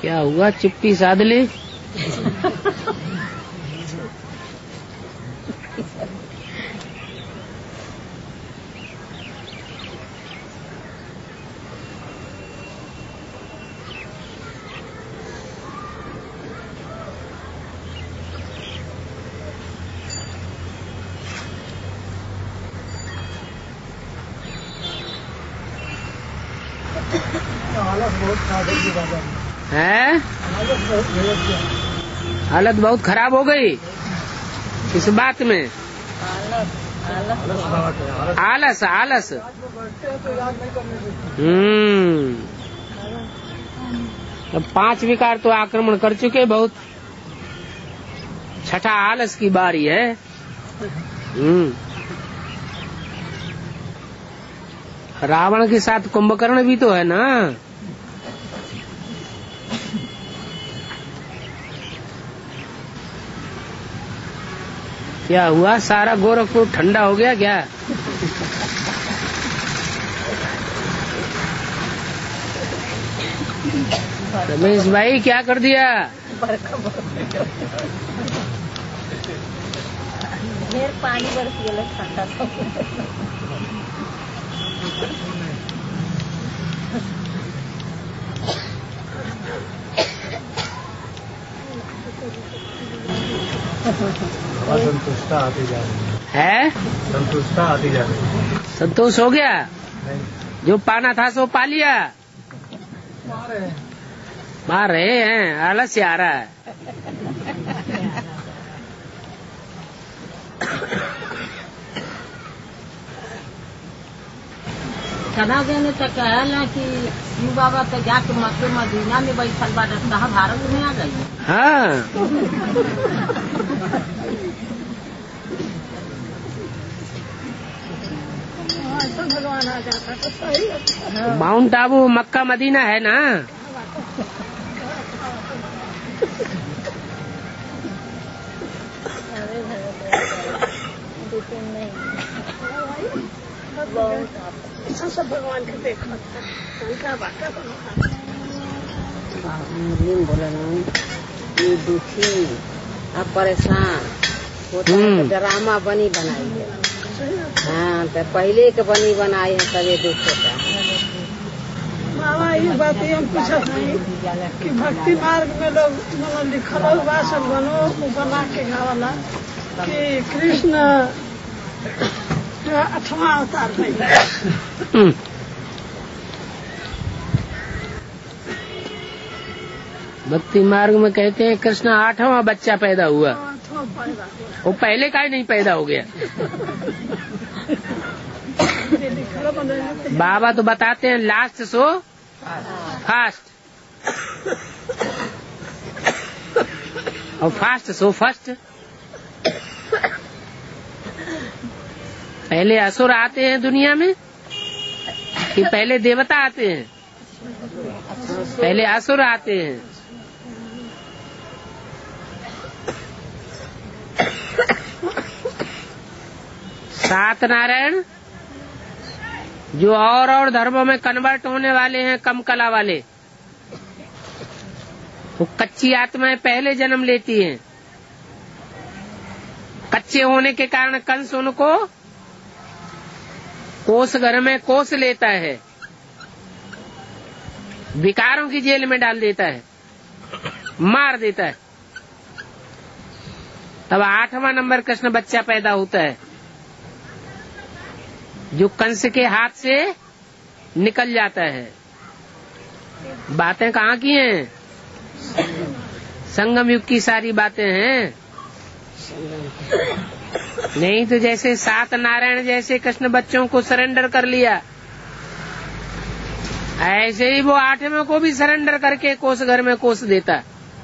क्या हुआ, चुप्पी साध ले? है? हालत बहुत खराब हो गई इस बात में। आलस आलस। अब 5 विकार तो आक्रमण कर चुके बहुत, छठा आलस की बारी है। रावण के साथ कुंभकर्ण भी तो है ना। क्या हुआ, सारा गोरखपुर ठंडा हो गया क्या? रमेश भाई क्या कर दिया? पानी बरस गया ठंडा। संतुष्टा आती जा रही है। संतुष्टा आती जा रही। संतोष हो गया? जो पाना था सो पा लिया। मार रहे हैं, आलस्य आ रहा है। सदा देने तक कहला कि यू बाबा तो जाके मक्के मदीना में बैठल बा, कहा भारत में आ गई। हाँ। भगवान आ जाता तो सही। माउंट आबू मक्का मदीना है ना। सब भगवान के देखो बोला ये दुखी अब परेशान होता है। ड्रामा बनी बनाई है। हाँ, तो पहले के बनी बनाई है तभी दुख होता है। बाबा ये बात हम पूछा नहीं कि भक्ति मार्ग में लोग लिखल हुआ सब बना के गावला कि कृष्ण 8वां अवतार है। भक्ति मार्ग में कहते हैं कृष्ण 8वां बच्चा पैदा हुआ। वो पहले का ही नहीं पैदा हो गया। बाबा तो बताते हैं लास्ट सो फास्ट और फास्ट सो फर्स्ट। पहले असुर आते हैं दुनिया में कि पहले देवता आते हैं? पहले असुर आते हैं। सात नारायण जो और धर्मों में कन्वर्ट होने वाले हैं, कम कला वाले, वो कच्ची आत्माएं पहले जन्म लेती हैं। कच्चे होने के कारण कंस उनको कोस घर में कोस लेता है, विकारों की जेल में डाल देता है, मार देता है। तब 8वां नंबर कृष्ण बच्चा पैदा होता है जो कंस के हाथ से निकल जाता है। बातें कहाँ की हैं? संगम युग की सारी बातें हैं। नहीं तो जैसे 7 नारायण जैसे कृष्ण बच्चों को सरेंडर कर लिया, ऐसे ही वो 8वें को भी सरेंडर करके कोस घर में कोस देता।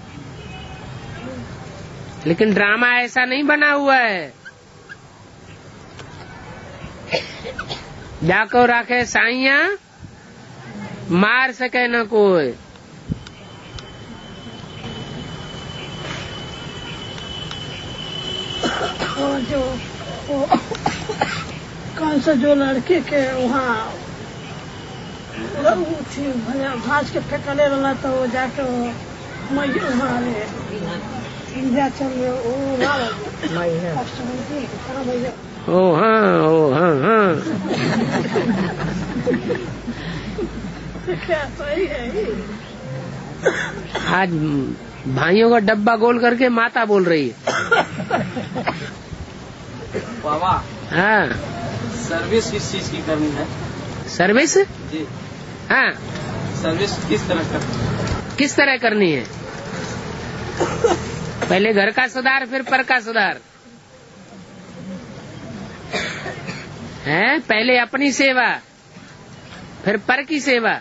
लेकिन ड्रामा ऐसा नहीं बना हुआ है। जाको राखे साइया मार सके न कोई। जो कौन सा जो लड़के के वहाँ थी भाज के फेंकले रहा, तो वो जाके वो मैया हमारे इंडिया चल रहे ओ मैया भैया ओ हाँ हाँ। क्या सही है ये? आज भाइयों का डब्बा गोल करके माता बोल रही है। बाबा हाँ, सर्विस किस चीज की करनी है? सर्विस? जी, हाँ, सर्विस किस तरह करनी है? किस तरह करनी है? पहले घर का सुधार, फिर पर का सुधार है। पहले अपनी सेवा, फिर पर की सेवा।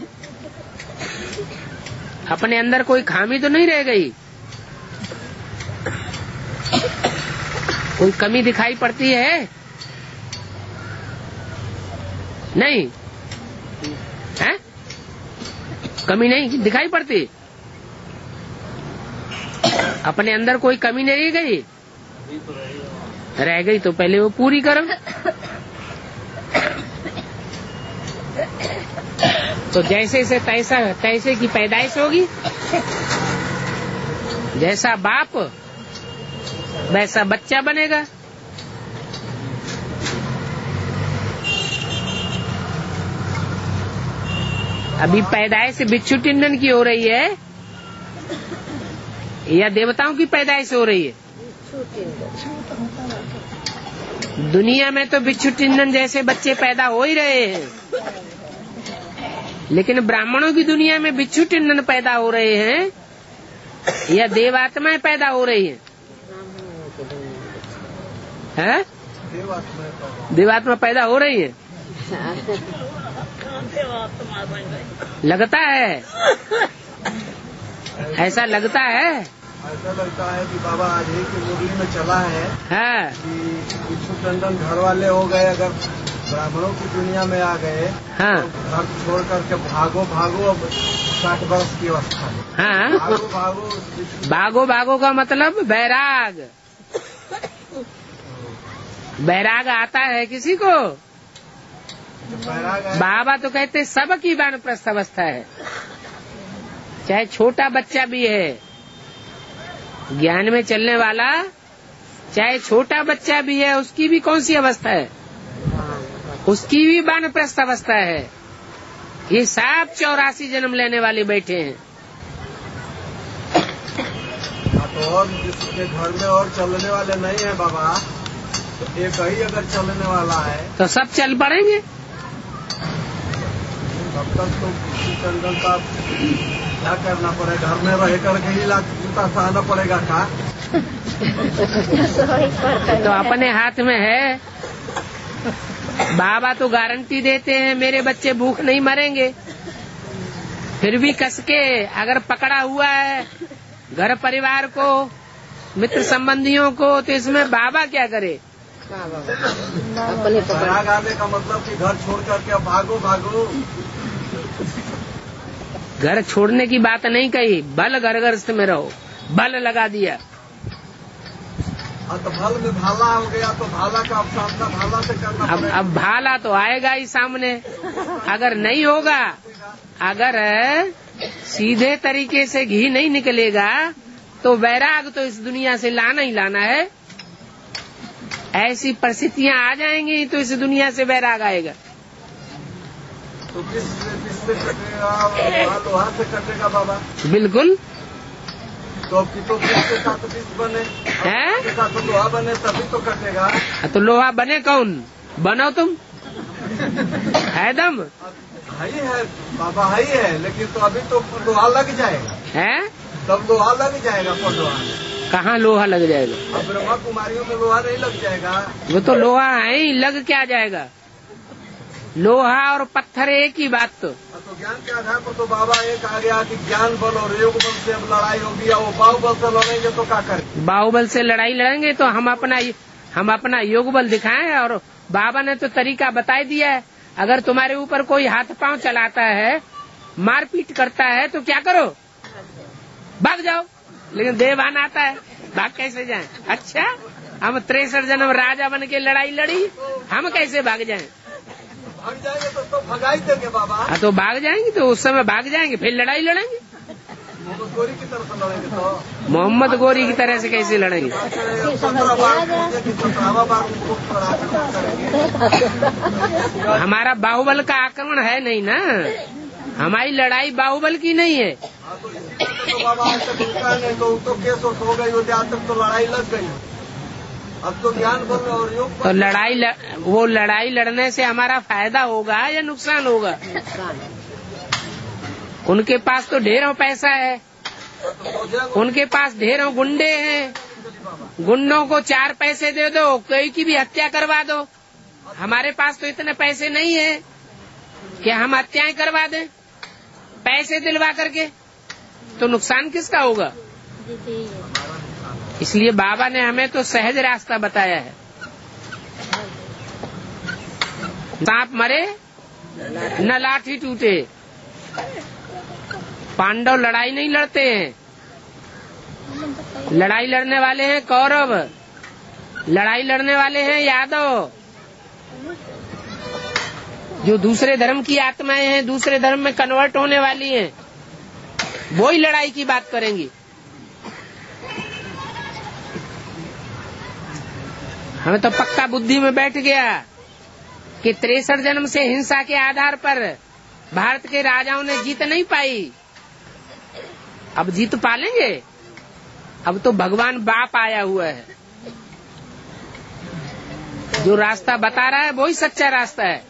अपने अंदर कोई खामी तो नहीं रह गई? कोई कमी दिखाई पड़ती है? नहीं है? कमी नहीं दिखाई पड़ती? अपने अंदर कोई कमी नहीं गई? रह गई तो पहले वो पूरी करो। तो जैसे से तैसे की पैदाइश होगी। जैसा बाप वैसा बच्चा बनेगा। अभी पैदाइश बिच्छू टिंडन की हो रही है या देवताओं की पैदाइश हो रही है? दुनिया में तो बिच्छू टिंडन जैसे बच्चे पैदा हो ही रहे हैं, लेकिन ब्राह्मणों की दुनिया में बिच्छू टिंडन पैदा हो रहे हैं या देवात्माएं पैदा हो रही हैं? है? देवात्मा पैदा हो रही है। लगता है, ऐसा लगता है। ऐसा लगता है कि बाबा आज ही की मुरली में चला है हाँ, कि बिच्छू टंडन घर वाले हो गए, अगर ब्राह्मणों की दुनिया में आ गए हाँ, तो घर छोड़ करके भागो भागो। अब 60 वर्ष की अवस्था है। हाँ। भागो भागो। भागो भागो का मतलब बैराग। बैराग आता है किसी को? बाबा तो कहते सबकी वानप्रस्थ अवस्था है, चाहे छोटा बच्चा भी है ज्ञान में चलने वाला, चाहे छोटा बच्चा भी है, उसकी भी कौन सी अवस्था है? उसकी भी वानप्रस्थ अवस्था है। ये सब 84 जन्म लेने वाले बैठे हैं। तो और जिसके घर में और चलने वाले नहीं है बाबा, तो एक ही अगर चलने वाला है तो सब चल पड़ेंगे। तब तक तो बिच्छू टंडन का क्या करना पड़ेगा? घर में रह करके ही जूता सहना पड़ेगा का? तो अपने हाथ में है। बाबा तो गारंटी देते हैं मेरे बच्चे भूख नहीं मरेंगे। फिर भी कस के अगर पकड़ा हुआ है घर परिवार को, मित्र संबंधियों को, तो इसमें बाबा क्या करे? अपने बैराग आने का मतलब कि घर छोड़ करके भागो भागो। घर छोड़ने की बात नहीं कही, बल घरग्रस्त में रहो, बल लगा दिया। तो भल में भाला हो गया तो भाला का अब सामना भाला से करना पड़ेगा। अब भाला तो आएगा ही सामने। अगर नहीं होगा, अगर सीधे तरीके से घी नहीं निकलेगा तो वैराग तो इस दुनिया से लाना ही लाना है। ऐसी परिस्थितियां आ जाएंगी तो इस दुनिया से वैराग आएगा। तो किससे कटेगा? लोहा से कटेगा बाबा। बिल्कुल। तो अब तो किसके साथ बीज बने हैं? के साथ लोहा बने तभी तो कटेगा। तो लोहा बने कौन? बनो तुम। है दम? है ही है बाबा, है ही है, लेकिन तो अभी तो लोहा लग जाएगा। है? तब लोहा लग जाएगा। पर लोहा कहाँ लोहा लग जाएगा? अब ब्रह्मा कुमारियों में लोहा नहीं लग जाएगा। वो तो लोहा है ही, लग क्या जाएगा? लोहा और पत्थर एक ही बात। तो ज्ञान के आधार पर तो बाबा एक आ गया कि ज्ञान बल और योग बल से अब लड़ाई होगी, या वो बाहुबल से लड़ेंगे तो क्या करें? बाहुबल से लड़ाई लड़ेंगे तो हम अपना योग बल दिखाएं। और बाबा ने तो तरीका बता दिया है। अगर तुम्हारे ऊपर कोई हाथ पांव चलाता है, मारपीट करता है, तो क्या करो? भाग जाओ। लेकिन देवान आता है, भाग कैसे जाएं? अच्छा, हम 63 जन्म राजा बन के लड़ाई लड़ी, हम कैसे भाग जाएं? भाग जाएंगे तो भगा ही देंगे बाबा। तो भाग जाएंगे, तो उस समय भाग जाएंगे, फिर लड़ाई लड़ेंगे। मोहम्मद गोरी की तरफ से लड़ेंगे तो मोहम्मद गोरी की तरह से कैसे लड़ेंगे? 15 बार की 15वां बार उनको करेंगे। हमारा बाहुबल का आक्रमण है नहीं ना, हमारी लड़ाई बाहुबल की नहीं है। हाँ, तो बाबा आज तक रुका नहीं, तो केस हो गई होती, आज तक तो लड़ाई लग गई। अब तो ज्ञान बन और योग तो वो लड़ाई लड़ने से हमारा फायदा होगा या नुकसान होगा? नुकसान है। उनके पास तो ढेरों पैसा है, उनके पास ढेरों गुंडे हैं, गुंडों को 4 पैसे दे दो, कोई की भी हत्या करवा दो। हमारे पास तो इतने पैसे नहीं है कि हम हत्याएं करवा दें पैसे दिलवा करके, तो नुकसान किसका होगा? इसलिए बाबा ने हमें तो सहज रास्ता बताया है। सांप मरे न लाठी टूटे। पांडव लड़ाई नहीं लड़ते हैं, लड़ाई लड़ने वाले हैं कौरव, लड़ाई लड़ने वाले हैं यादव। जो दूसरे धर्म की आत्माएं हैं, दूसरे धर्म में कन्वर्ट होने वाली हैं, वो ही लड़ाई की बात करेंगी। हमें तो पक्का बुद्धि में बैठ गया कि 63 जन्म से हिंसा के आधार पर भारत के राजाओं ने जीत नहीं पाई, अब जीत पालेंगे। अब तो भगवान बाप आया हुआ है, जो रास्ता बता रहा है वही सच्चा रास्ता है।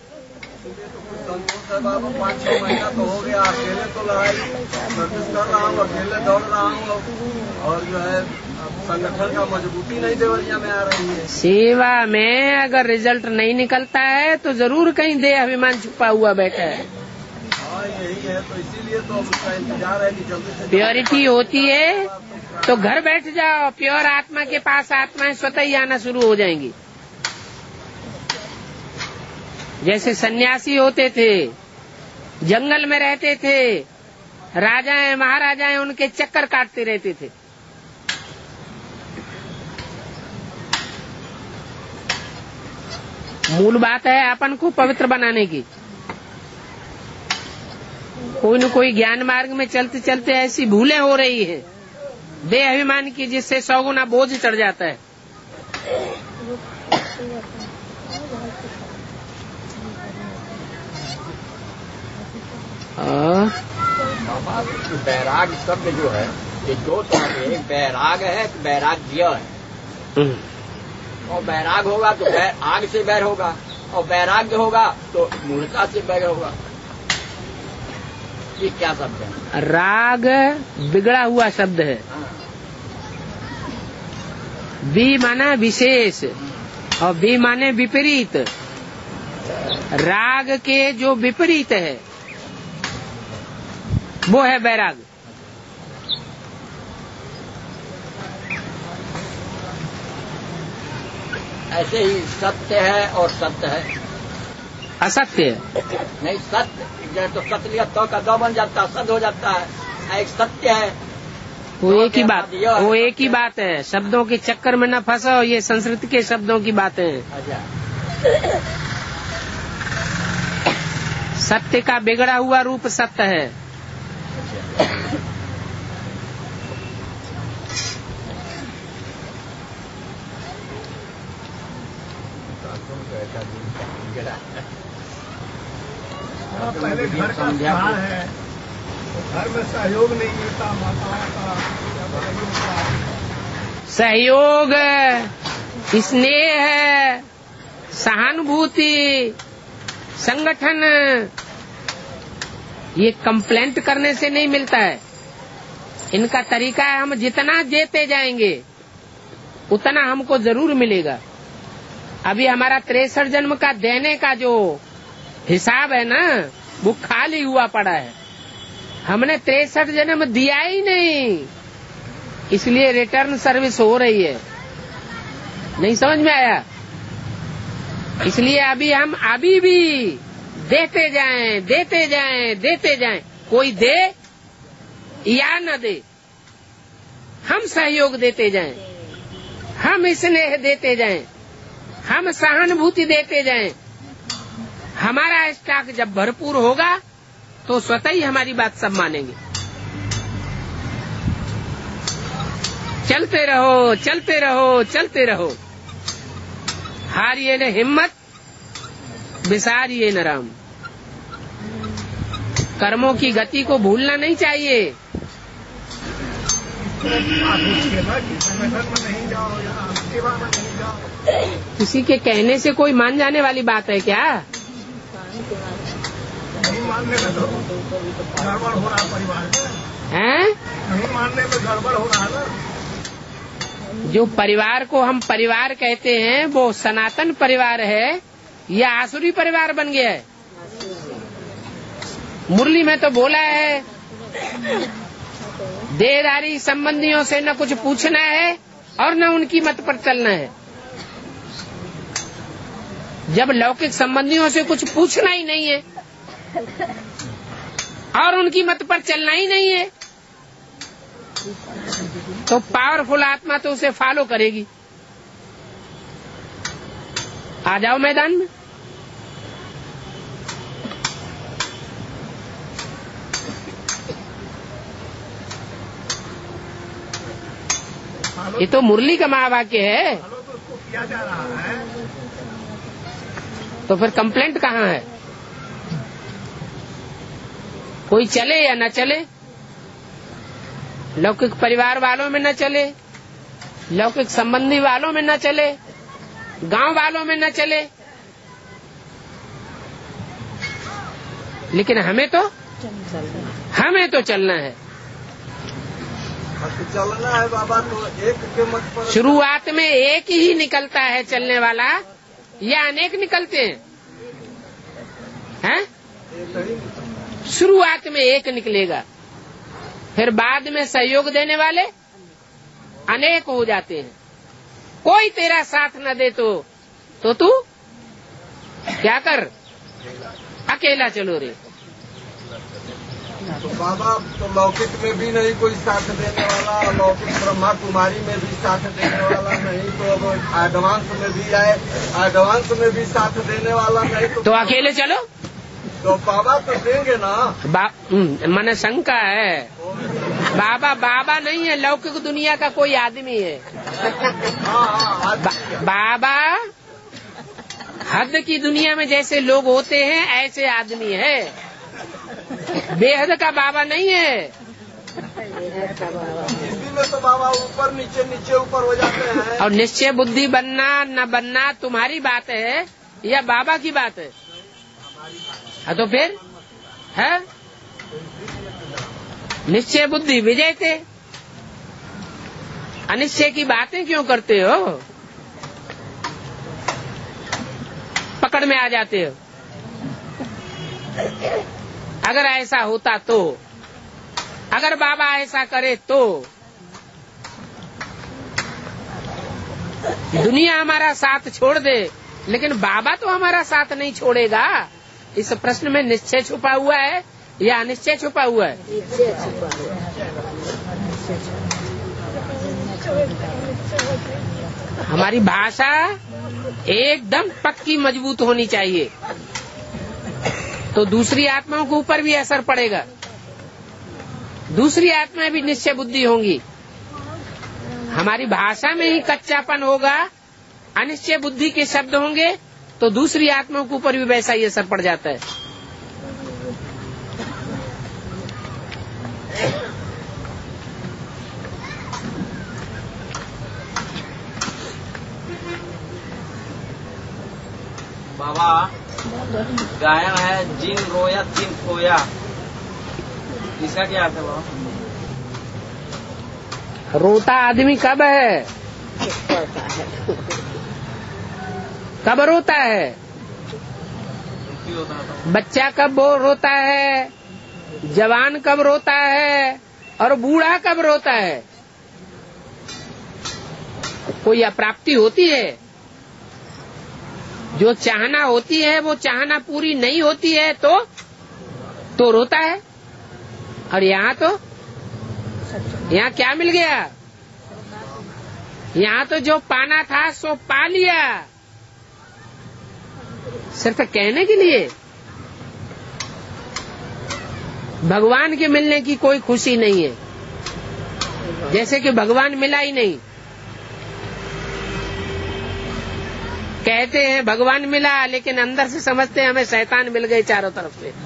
बाबा 5-6 महीना तो हो गया, अकेले तो लड़ाई प्रैक्टिस कर रहा हूँ, अकेले दौड़ रहा हूँ, और जो है संगठन का मजबूती नहीं देवरिया में आ रही है। सेवा में अगर रिजल्ट नहीं निकलता है तो जरूर कहीं देह अभिमान छुपा हुआ बैठा है। हाँ, यही है, तो इसीलिए तो उसका इंतजार है कि जल्दी से प्योरिटी होती है तो घर बैठ जाओ, प्योर आत्मा के पास आत्माएं स्वतः ही आना शुरू हो जाएंगी। जैसे सन्यासी होते थे, जंगल में रहते थे, राजाएं महाराजाएं उनके चक्कर काटते रहते थे। मूल बात है अपन को पवित्र बनाने की। कोई न कोई ज्ञान मार्ग में चलते चलते ऐसी भूलें हो रही हैं देह अभिमान की, जिससे 100 गुना बोझ चढ़ जाता है। बैराग शब्द जो है ये 2 तरह के, एक बैराग है, एक बैराग्य है। और बैराग होगा तो आग से बैर होगा, और बैराग्य होगा तो मूर्खता से बैर होगा। ये क्या शब्द है? राग बिगड़ा हुआ शब्द है। बी माना विशेष और बी माने विपरीत। राग के जो विपरीत है वो है बैराग। ऐसे ही सत्य है और सत्य है, असत्य नहीं सत्य तो सत्य लिया तो का 2 बन जाता, सत्य हो जाता है। एक सत्य है, वो एक ही बात है। शब्दों के चक्कर में न फंसो, ये संस्कृत के शब्दों की बातें हैं। सत्य का बिगड़ा हुआ रूप सत्य है। पहले घर का स्थान है, घर में सहयोग नहीं मिलता माताओं का, सहयोग, स्नेह, सहानुभूति, संगठन, ये कंप्लेंट करने से नहीं मिलता है। इनका तरीका है, हम जितना देते जाएंगे उतना हमको जरूर मिलेगा। अभी हमारा 63 जन्म का देने का जो हिसाब है ना, वो खाली हुआ पड़ा है। हमने 63 जन्म दिया ही नहीं, इसलिए रिटर्न सर्विस हो रही है। नहीं समझ में आया? इसलिए अभी भी देते जाएं, देते जाएं, देते जाएं। कोई दे या न दे, हम सहयोग देते जाएं, हम स्नेह देते जाएं, हम सहानुभूति देते जाएं। हमारा स्टॉक जब भरपूर होगा तो स्वतः ही हमारी बात सब मानेंगे। चलते रहो, चलते रहो, चलते रहो। हारिए न हिम्मत, विसारिए न राम। कर्मों की गति को भूलना नहीं चाहिए। किसी के कहने से कोई मान जाने वाली बात है क्या? नहीं मानने में तो गड़बड़ हो रहा परिवार में। हैं? नहीं मानने में गड़बड़ हो रहा ना। जो परिवार को हम परिवार कहते हैं वो सनातन परिवार है या आसुरी परिवार बन गया है? मुरली में तो बोला है देहदारी संबंधियों से न कुछ पूछना है और न उनकी मत पर चलना है। जब लौकिक संबंधियों से कुछ पूछना ही नहीं है और उनकी मत पर चलना ही नहीं है तो पावरफुल आत्मा तो उसे फॉलो करेगी। आ जाओ मैदान में। ये तो मुरली का महावाक्य है। किया जा रहा है तो फिर कंप्लेंट कहाँ है? कोई चले या न चले, लौकिक परिवार वालों में न चले, लौकिक संबंधी वालों में न चले, गांव वालों में न चले, लेकिन हमें तो चलना है। चलना है बाबा। तो एक के मत पर शुरुआत में एक ही निकलता है चलने वाला या अनेक निकलते हैं? शुरुआत में एक निकलेगा, फिर बाद में सहयोग देने वाले अनेक हो जाते हैं। कोई तेरा साथ न दे तो तू क्या कर, अकेला चलो रे। तो बाबा तो लौकिक में भी नहीं कोई साथ देने वाला, लौकिक ब्रह्मा कुमारी में भी साथ देने वाला नहीं, तो अब एडवांस में भी आए, एडवांस में भी साथ देने वाला नहीं तो अकेले चलो। तो बाबा तो देंगे ना। मन शंका है। बाबा नहीं है, लौकिक दुनिया का कोई आदमी है। बाबा हद की दुनिया में जैसे लोग होते हैं ऐसे आदमी है, बेहद का बाबा नहीं है। इसी में तो बाबा ऊपर नीचे नीचे ऊपर हो जाते हैं। और निश्चय बुद्धि बनना न बनना तुम्हारी बात है या बाबा की बात है? हाँ तो फिर है निश्चय बुद्धि विजय थे, अनिश्चय की बातें क्यों करते हो? पकड़ में आ जाते हो। अगर ऐसा होता तो, अगर बाबा ऐसा करे तो दुनिया हमारा साथ छोड़ दे, लेकिन बाबा तो हमारा साथ नहीं छोड़ेगा। इस प्रश्न में निश्चय छुपा हुआ है या अनिश्चय छुपा हुआ है? हमारी भाषा एकदम पक्की मजबूत होनी चाहिए, तो दूसरी आत्माओं के ऊपर भी असर पड़ेगा। दूसरी आत्माएं भी निश्चय बुद्धि होंगी। हमारी भाषा में ही कच्चापन होगा, अनिश्चय बुद्धि के शब्द होंगे तो दूसरी आत्माओं के ऊपर भी वैसा ही असर पड़ जाता है। बाबा गायन है जिन रोया तिन खोया, इसका क्या अर्थ है बाबा? रोता आदमी कब है? कब रोता है? बच्चा कब रोता है, जवान कब रोता है और बूढ़ा कब रोता है? कोई अप्राप्ति होती है, जो चाहना होती है वो चाहना पूरी नहीं होती है तो रोता है। और यहाँ तो यहाँ क्या मिल गया? यहाँ तो जो पाना था सो पा लिया, सिर्फ कहने के लिए। भगवान के मिलने की कोई खुशी नहीं है। जैसे कि भगवान मिला ही नहीं। कहते हैं भगवान मिला, लेकिन अंदर से समझते हैं हमें शैतान मिल गए चारों तरफ से।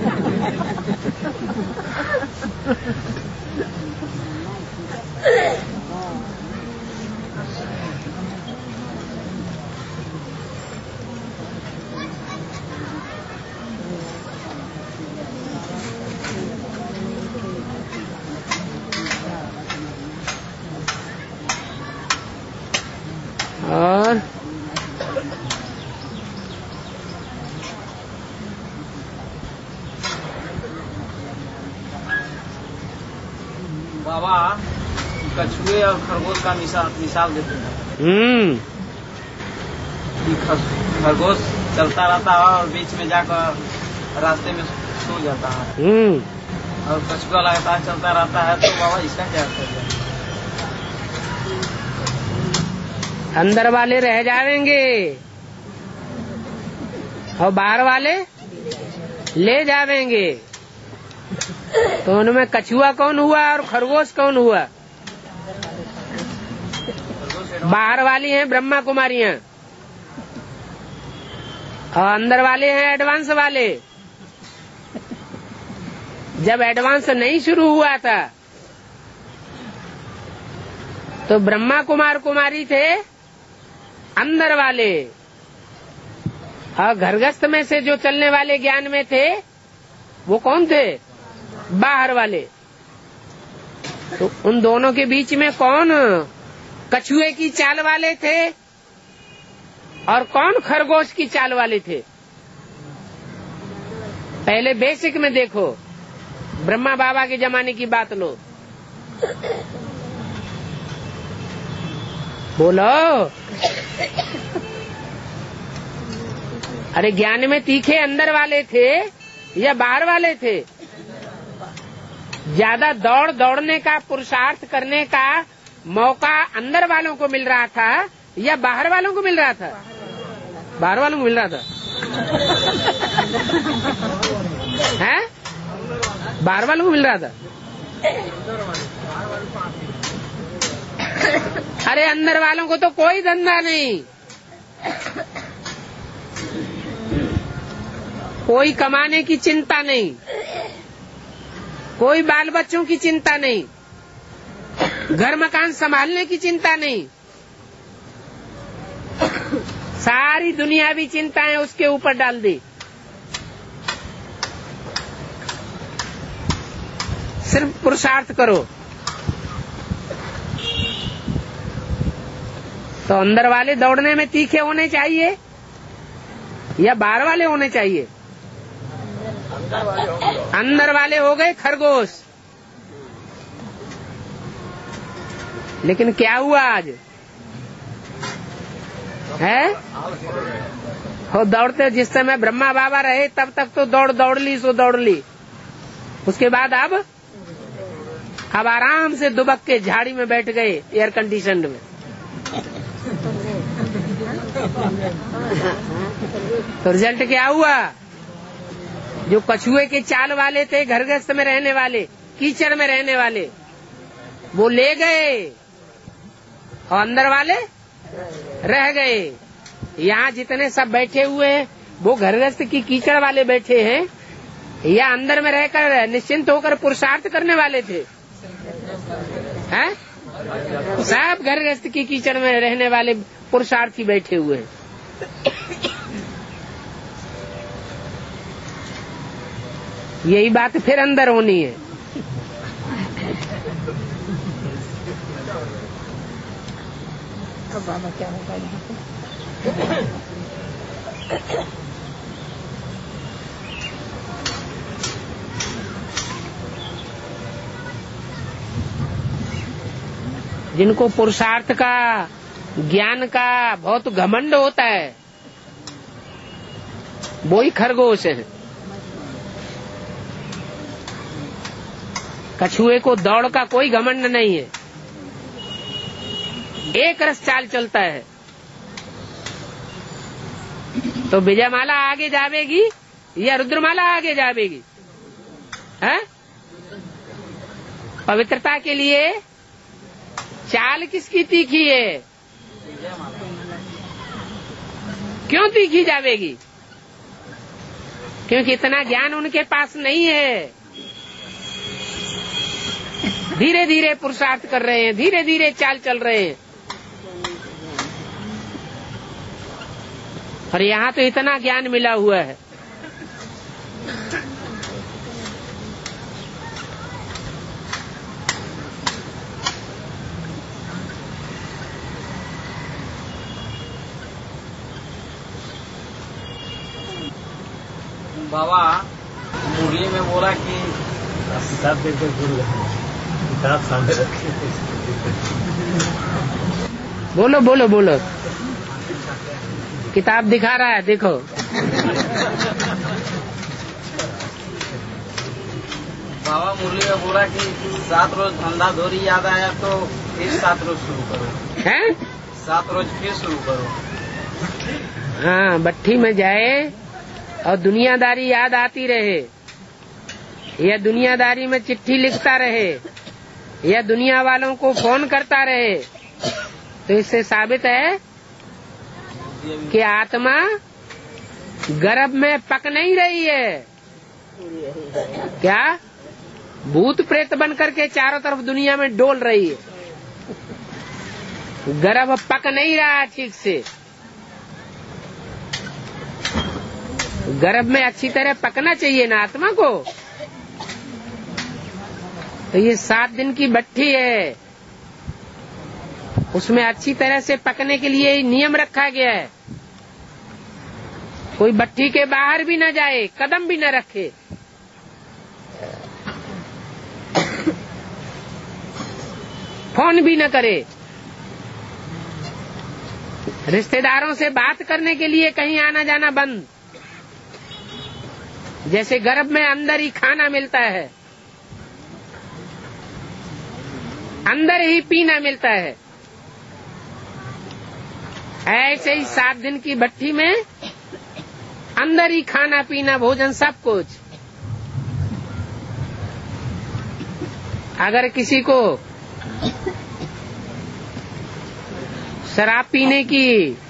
और बाबा कछुए और खरगोश का मिसाल देते हैं कि खरगोश चलता रहता है और बीच में जाकर रास्ते में सो जाता है, और कछुआ लगातार चलता रहता है। तो बाबा इसका क्या अर्थ है? अंदर वाले रह जाएंगे और बाहर वाले ले जाएंगे। तो उनमें कछुआ कौन हुआ और खरगोश कौन हुआ? बाहर वाली हैं ब्रह्मा कुमारियां और अंदर वाले हैं एडवांस वाले। जब एडवांस नहीं शुरू हुआ था तो ब्रह्मा कुमार कुमारी थे अंदर वाले, और घरगस्थ में से जो चलने वाले ज्ञान में थे वो कौन थे? बाहर वाले। तो उन दोनों के बीच में कौन कछुए की चाल वाले थे और कौन खरगोश की चाल वाले थे? पहले बेसिक में देखो, ब्रह्मा बाबा के जमाने की बात लो। बोलो। अरे ज्ञान में तीखे अंदर वाले थे या बाहर वाले थे? ज्यादा दौड़ने का पुरुषार्थ करने का मौका अंदर वालों को मिल रहा था या बाहर वालों को मिल रहा था? बाहर वालों को मिल रहा था। हैं? बाहर वालों को मिल रहा था। अरे अंदर वालों को तो कोई धंधा नहीं, कोई कमाने की चिंता नहीं, कोई बाल बच्चों की चिंता नहीं, घर मकान संभालने की चिंता नहीं। सारी दुनियावी चिंताएं उसके ऊपर डाल दी। सिर्फ पुरुषार्थ करो। तो अंदर वाले दौड़ने में तीखे होने चाहिए या बाहर वाले होने चाहिए? अंदर वाले हो गए खरगोश। लेकिन क्या हुआ आज है? हो दौड़ते जिस समय ब्रह्मा बाबा रहे तब तक तो दौड़ ली। उसके बाद अब आराम से दुबक के झाड़ी में बैठ गए एयर कंडीशन में। तो रिजल्ट क्या हुआ? जो कछुए के चाल वाले थे, घरगृहस्थ में रहने वाले, कीचड़ में रहने वाले, वो ले गए और अंदर वाले रह गए। यहाँ जितने सब बैठे हुए हैं वो घरगृहस्थ की कीचड़ वाले बैठे हैं या अंदर में रहकर निश्चिंत होकर पुरुषार्थ करने वाले थे? हैं? सब घरगृहस्थ की कीचड़ में रहने वाले पुरुषार्थी बैठे हुए हैं। यही बात फिर अंदर होनी है। अब बाबा क्या होगा यहाँ पे? जिनको पुरुषार्थ का, ज्ञान का बहुत घमंड होता है, वो ही खरगोश है। कछुए को दौड़ का कोई घमंड नहीं है, एक रस चाल चलता है। तो विजयमाला आगे जावेगी या रुद्रमाला आगे जावेगी? है? पवित्रता के लिए चाल किसकी तीखी है? क्यों तीखी जावेगी? क्योंकि इतना ज्ञान उनके पास नहीं है। धीरे धीरे पुरुषार्थ कर रहे हैं, धीरे धीरे चाल चल रहे हैं। और यहाँ तो इतना ज्ञान मिला हुआ है। बाबा मुरली में बोला कि किताब देखकर भूल गए, किताब सामने रखी। बोलो बोलो बोलो, किताब दिखा रहा है, देखो। बाबा मुरली में बोला कि 7 रोज धंधा धोरी याद आया तो फिर 7 रोज शुरू करो। हैं? 7 रोज फिर शुरू करो। हाँ, भट्ठी में जाए और दुनियादारी याद आती रहे, या दुनियादारी में चिट्ठी लिखता रहे, या दुनिया वालों को फोन करता रहे, तो इससे साबित है कि आत्मा गर्भ में पक नहीं रही है। क्या? भूत प्रेत बन करके चारों तरफ दुनिया में डोल रही है। गर्भ पक नहीं रहा ठीक से। गर्भ में अच्छी तरह पकना चाहिए ना आत्मा को। तो ये 7 दिन की भट्ठी है, उसमें अच्छी तरह से पकने के लिए नियम रखा गया है। कोई भट्ठी के बाहर भी न जाए, कदम भी न रखे। फोन भी न करे। रिश्तेदारों से बात करने के लिए कहीं आना जाना बंद। जैसे गर्भ में अंदर ही खाना मिलता है, अंदर ही पीना मिलता है, ऐसे ही 7 दिन की भट्ठी में अंदर ही खाना पीना भोजन सब कुछ। अगर किसी को शराब पीने की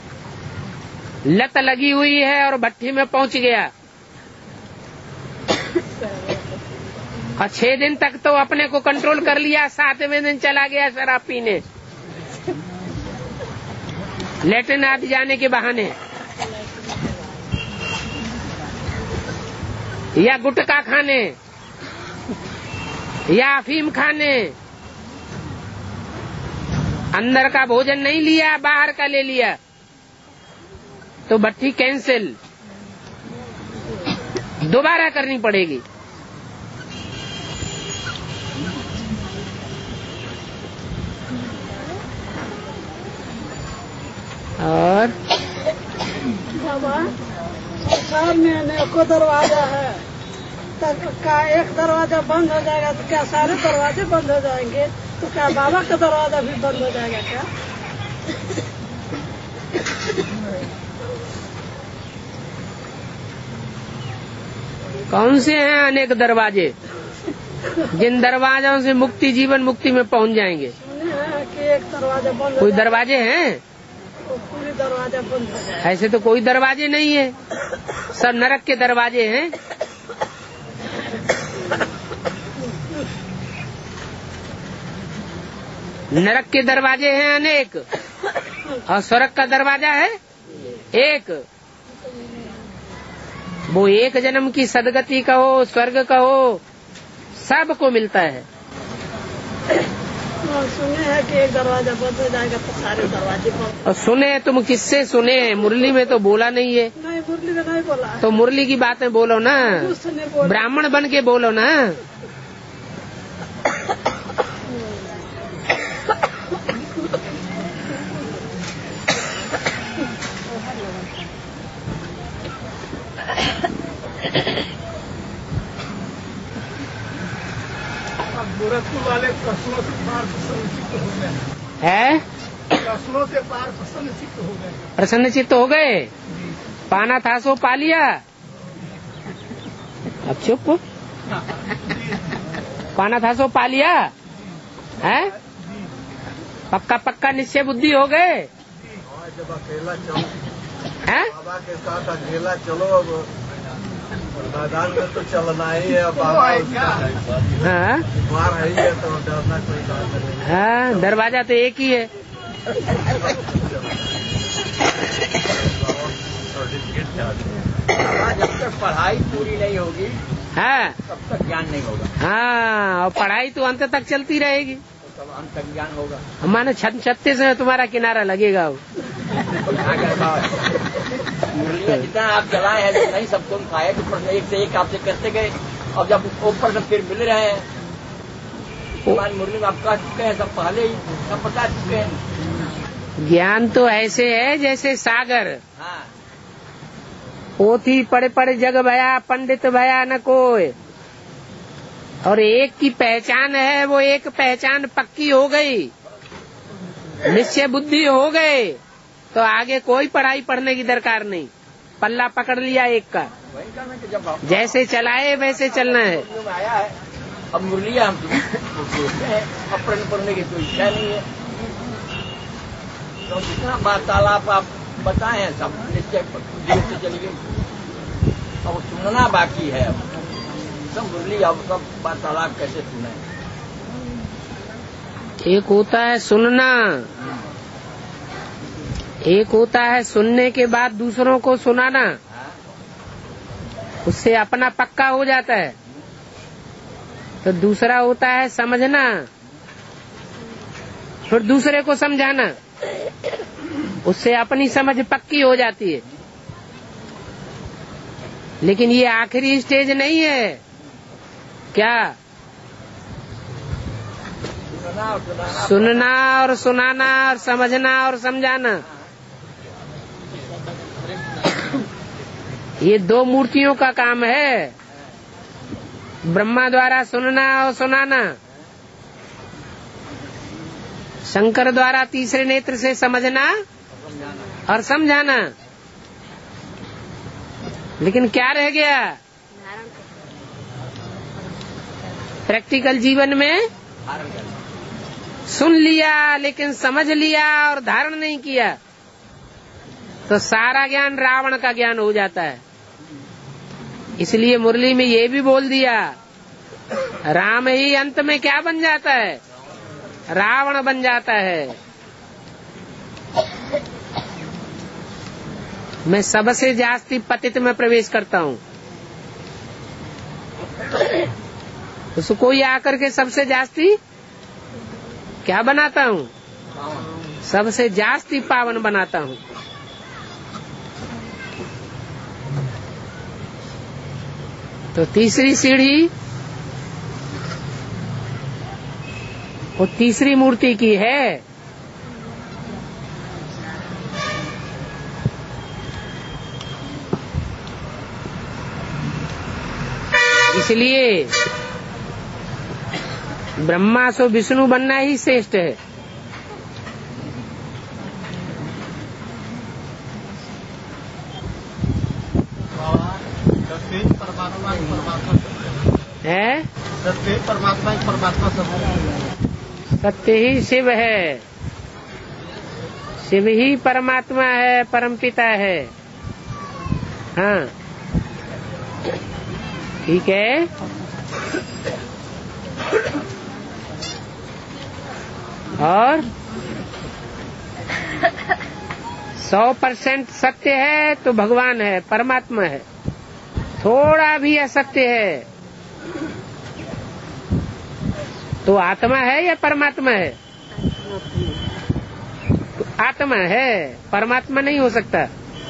लत लगी हुई है और भट्ठी में पहुंच गया और 6 दिन तक तो अपने को कंट्रोल कर लिया, 7वें दिन चला गया शराब पीने, लेटरिन आदि जाने के बहाने, या गुटखा खाने, या अफीम खाने, अंदर का भोजन नहीं लिया, बाहर का ले लिया, तो भट्ठी कैंसिल, दोबारा करनी पड़ेगी। और संसार में अनेकों दरवाजा है, तब का एक दरवाजा बंद हो जाएगा तो क्या सारे दरवाजे बंद हो जाएंगे? तो क्या बाबा का दरवाजा भी बंद हो जाएगा क्या? कौन से हैं अनेक दरवाजे? जिन दरवाजों से मुक्ति, जीवन मुक्ति में पहुंच जाएंगे। सुने हैं कि एक दरवाजा बंद हो कोई जाएगा, दरवाजे हैं? तो पूरी दरवाजा बंद हो जाएगा। ऐसे तो कोई दरवाजे नहीं है, सब नरक के दरवाजे हैं। नरक के दरवाजे हैं अनेक, और स्वर्ग का दरवाजा है एक। वो एक जन्म की सदगति कहो, स्वर्ग कहो, सबको मिलता है। सुने हैं कि एक दरवाजा बंद हो जाएगा तो सारे दरवाजे बंद। और सुने तुम किससे सुने? मुरली में तो बोला नहीं है। नहीं, मुरली में नहीं बोला। तो मुरली की बातें बोलो ना, उसने बोला। ब्राह्मण बन के बोलो ना। गोरखपुर वाले प्रश्नों से पार प्रसन्नचित्त हो गए है, प्रश्नों से पार प्रसन्नचित्त हो गए। प्रसन्नचित्त हो गए। पाना था सो पा लिया। अब चुप। पाना था सो पा लिया है। पक्का पक्का निश्चय बुद्धि हो गए। जब अकेला चलो, हैं? बाबा के साथ अकेला चलो, अब मैदान में तो चलना ही है। बाबा हाँ बाहर है ही है, तो डरना कोई बात नहीं। हाँ, दरवाजा तो एक ही है। जब तक पढ़ाई पूरी नहीं होगी हाँ तब तक ज्ञान नहीं होगा। हाँ, और पढ़ाई तो अंत तक चलती रहेगी। तो तब अंत तक ज्ञान होगा। माने 36 में तुम्हारा किनारा लगेगा। मुरलियाँ जितना आप चलाए हैं नहीं सब तुम खाए, तो प्रश्न एक से एक आपसे करते गए। अब जब ऊपर से फिर मिल रहे हैं, हमारी मुरली में आप कह चुके हैं, सब पहले ही सब बता चुके हैं। ज्ञान तो ऐसे है जैसे सागर, हाँ पोथी पढ़े पढ़े जग भया, पंडित भया न कोई। और एक की पहचान है, वो एक पहचान पक्की हो गई, निश्चय बुद्धि हो गए, तो आगे कोई पढ़ाई पढ़ने की दरकार नहीं। पल्ला पकड़ लिया एक का, वही करना कि जब जैसे चलाए वैसे चलना है। में आया है, अब मुरलियाँ हम सोचते हैं, अब पढ़ने की कोई इच्छा नहीं है। तो जितना वार्तालाप आप बताए हैं सब निश्चय बुद्धि से चली गई। अब सुनना बाकी है, अब सब मुरली अब सब वार्तालाप कैसे सुने। एक होता है सुनना, एक होता है सुनने के बाद दूसरों को सुनाना, उससे अपना पक्का हो जाता है। तो दूसरा होता है समझना, फिर दूसरे को समझाना, उससे अपनी समझ पक्की हो जाती है। लेकिन ये आखिरी स्टेज नहीं है क्या? सुनना और सुनाना और समझना और समझाना, ये दो मूर्तियों का काम है। ब्रह्मा द्वारा सुनना और सुनाना, शंकर द्वारा तीसरे नेत्र से समझना और समझाना। लेकिन क्या रह गया प्रैक्टिकल जीवन में? सुन लिया लेकिन समझ लिया और धारण नहीं किया, तो सारा ज्ञान रावण का ज्ञान हो जाता है। इसलिए मुरली में ये भी बोल दिया, राम ही अंत में क्या बन जाता है? रावण बन जाता है। मैं सबसे जास्ती पतित में प्रवेश करता हूँ। उसको कोई आकर के सबसे जास्ती क्या बनाता हूँ? सबसे जास्ती पावन बनाता हूँ। तो तीसरी सीढ़ी वो तीसरी मूर्ति की है। इसलिए ब्रह्मा सो विष्णु बनना ही श्रेष्ठ है। है सत्य परमात्मा ही परमात्मा सब, सत्य ही शिव है, शिव ही परमात्मा है, परमपिता है। हाँ ठीक है। और 100% सत्य है तो भगवान है, परमात्मा है। थोड़ा भी असत्य है तो आत्मा है या परमात्मा है? तो आत्मा है, परमात्मा नहीं हो सकता।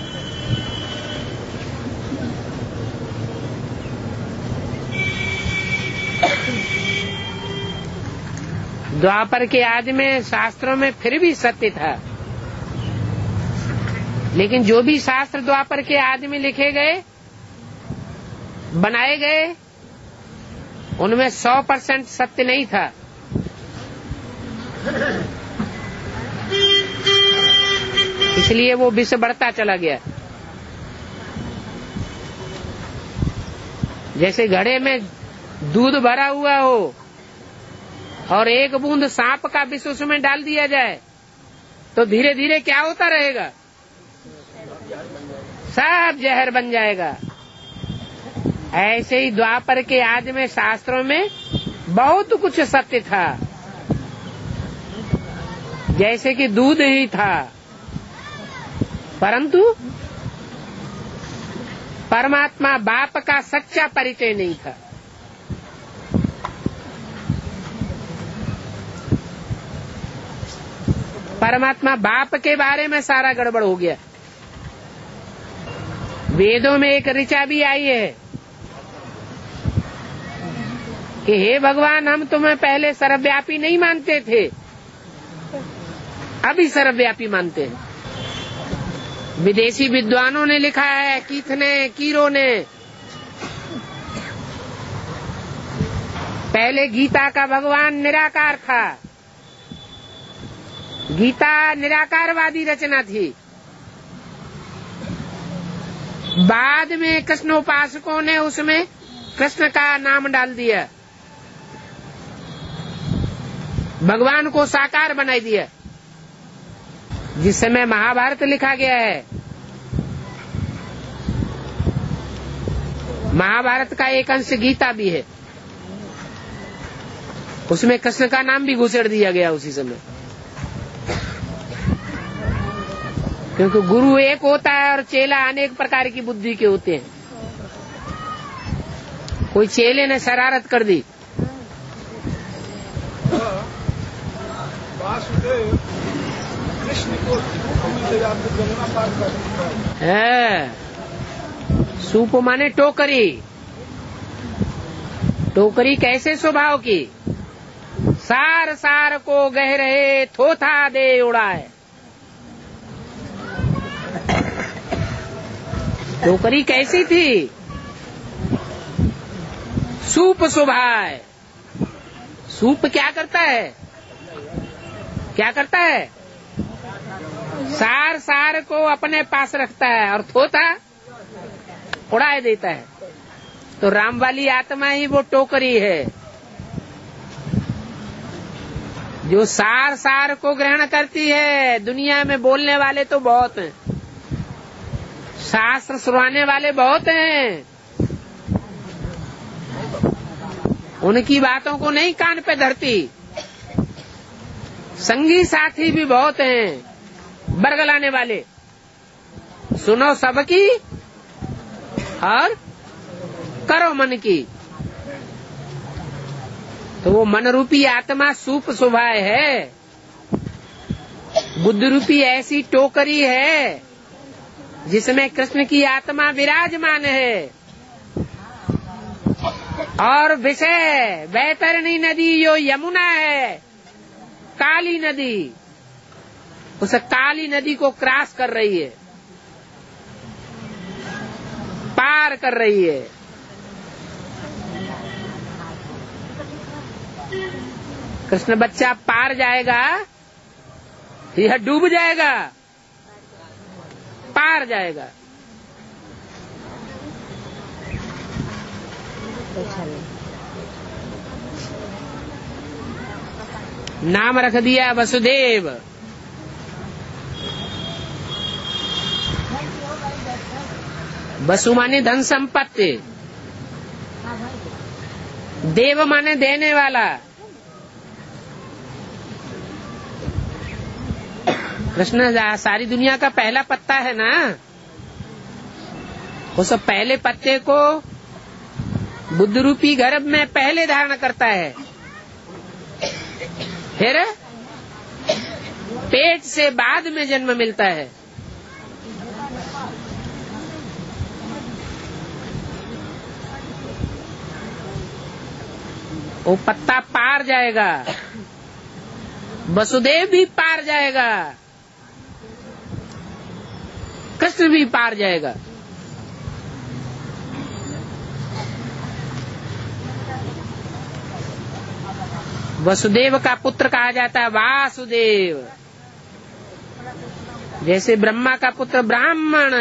द्वापर के आदि में शास्त्रों में फिर भी सत्य था, लेकिन जो भी शास्त्र द्वापर के आदि में लिखे गए, बनाए गए, उनमें 100% सत्य नहीं था। इसलिए वो विष बढ़ता चला गया। जैसे घड़े में दूध भरा हुआ हो और एक बूंद सांप का विष उसमें डाल दिया जाए तो धीरे धीरे क्या होता रहेगा? सब जहर बन जाएगा। ऐसे ही द्वापर के आदि में शास्त्रों में बहुत कुछ सत्य था, जैसे कि दूध ही था, परंतु परमात्मा बाप का सच्चा परिचय नहीं था। परमात्मा बाप के बारे में सारा गड़बड़ हो गया। वेदों में एक ऋचा भी आई है कि हे भगवान, हम तुम्हें पहले सर्वव्यापी नहीं मानते थे, अभी सर्वव्यापी मानते हैं। विदेशी विद्वानों ने लिखा है, कीथ ने, कीरो ने, पहले गीता का भगवान निराकार था। गीता निराकारवादी रचना थी। बाद में कृष्ण उपासकों ने उसमें कृष्ण का नाम डाल दिया, भगवान को साकार बना दिया। जिस समय महाभारत लिखा गया है, महाभारत का एक अंश गीता भी है, उसमें कृष्ण का नाम भी घुसेड़ दिया गया उसी समय। क्योंकि गुरु एक होता है और चेला अनेक प्रकार की बुद्धि के होते हैं। कोई चेले ने शरारत कर दी, वासुदेव कृष्ण को ले जाते जमुना पार कर है। सूप माने टोकरी। टोकरी कैसे स्वभाव की? सार सार को गह रहे थोथा दे उड़ाए। टोकरी कैसी थी? सूप स्वभाव। सूप क्या करता है? क्या करता है? सार सार को अपने पास रखता है और थोथा उड़ाए देता है। तो राम वाली आत्मा ही वो टोकरी है जो सार सार को ग्रहण करती है। दुनिया में बोलने वाले तो बहुत हैं, शास्त्र सुनाने वाले बहुत हैं, उनकी बातों को नहीं कान पे धरती। संगी साथी भी बहुत हैं बरगलाने वाले, सुनो सबकी और करो मन की। तो वो मन रूपी आत्मा सूप स्वभाव है। बुद्ध रूपी ऐसी टोकरी है जिसमें कृष्ण की आत्मा विराजमान है। और विषय वैतरणी नदी जो यमुना है, काली नदी, उस काली नदी को क्रॉस कर रही है, पार कर रही है। कृष्ण बच्चा पार जाएगा, यह डूब जाएगा, पार जाएगा। नाम रख दिया वसुदेव। वसु माने धन संपत्ति, देव माने देने वाला। कृष्ण सारी दुनिया का पहला पत्ता है ना, उस पहले पत्ते को बुद्ध रूपी गर्भ में पहले धारण करता है, फिर पेट से बाद में जन्म मिलता है। वो पत्ता पार जाएगा, वसुदेव भी पार जाएगा, कृष्ण भी पार जाएगा। वसुदेव का पुत्र कहा जाता है वासुदेव। जैसे ब्रह्मा का पुत्र ब्राह्मण,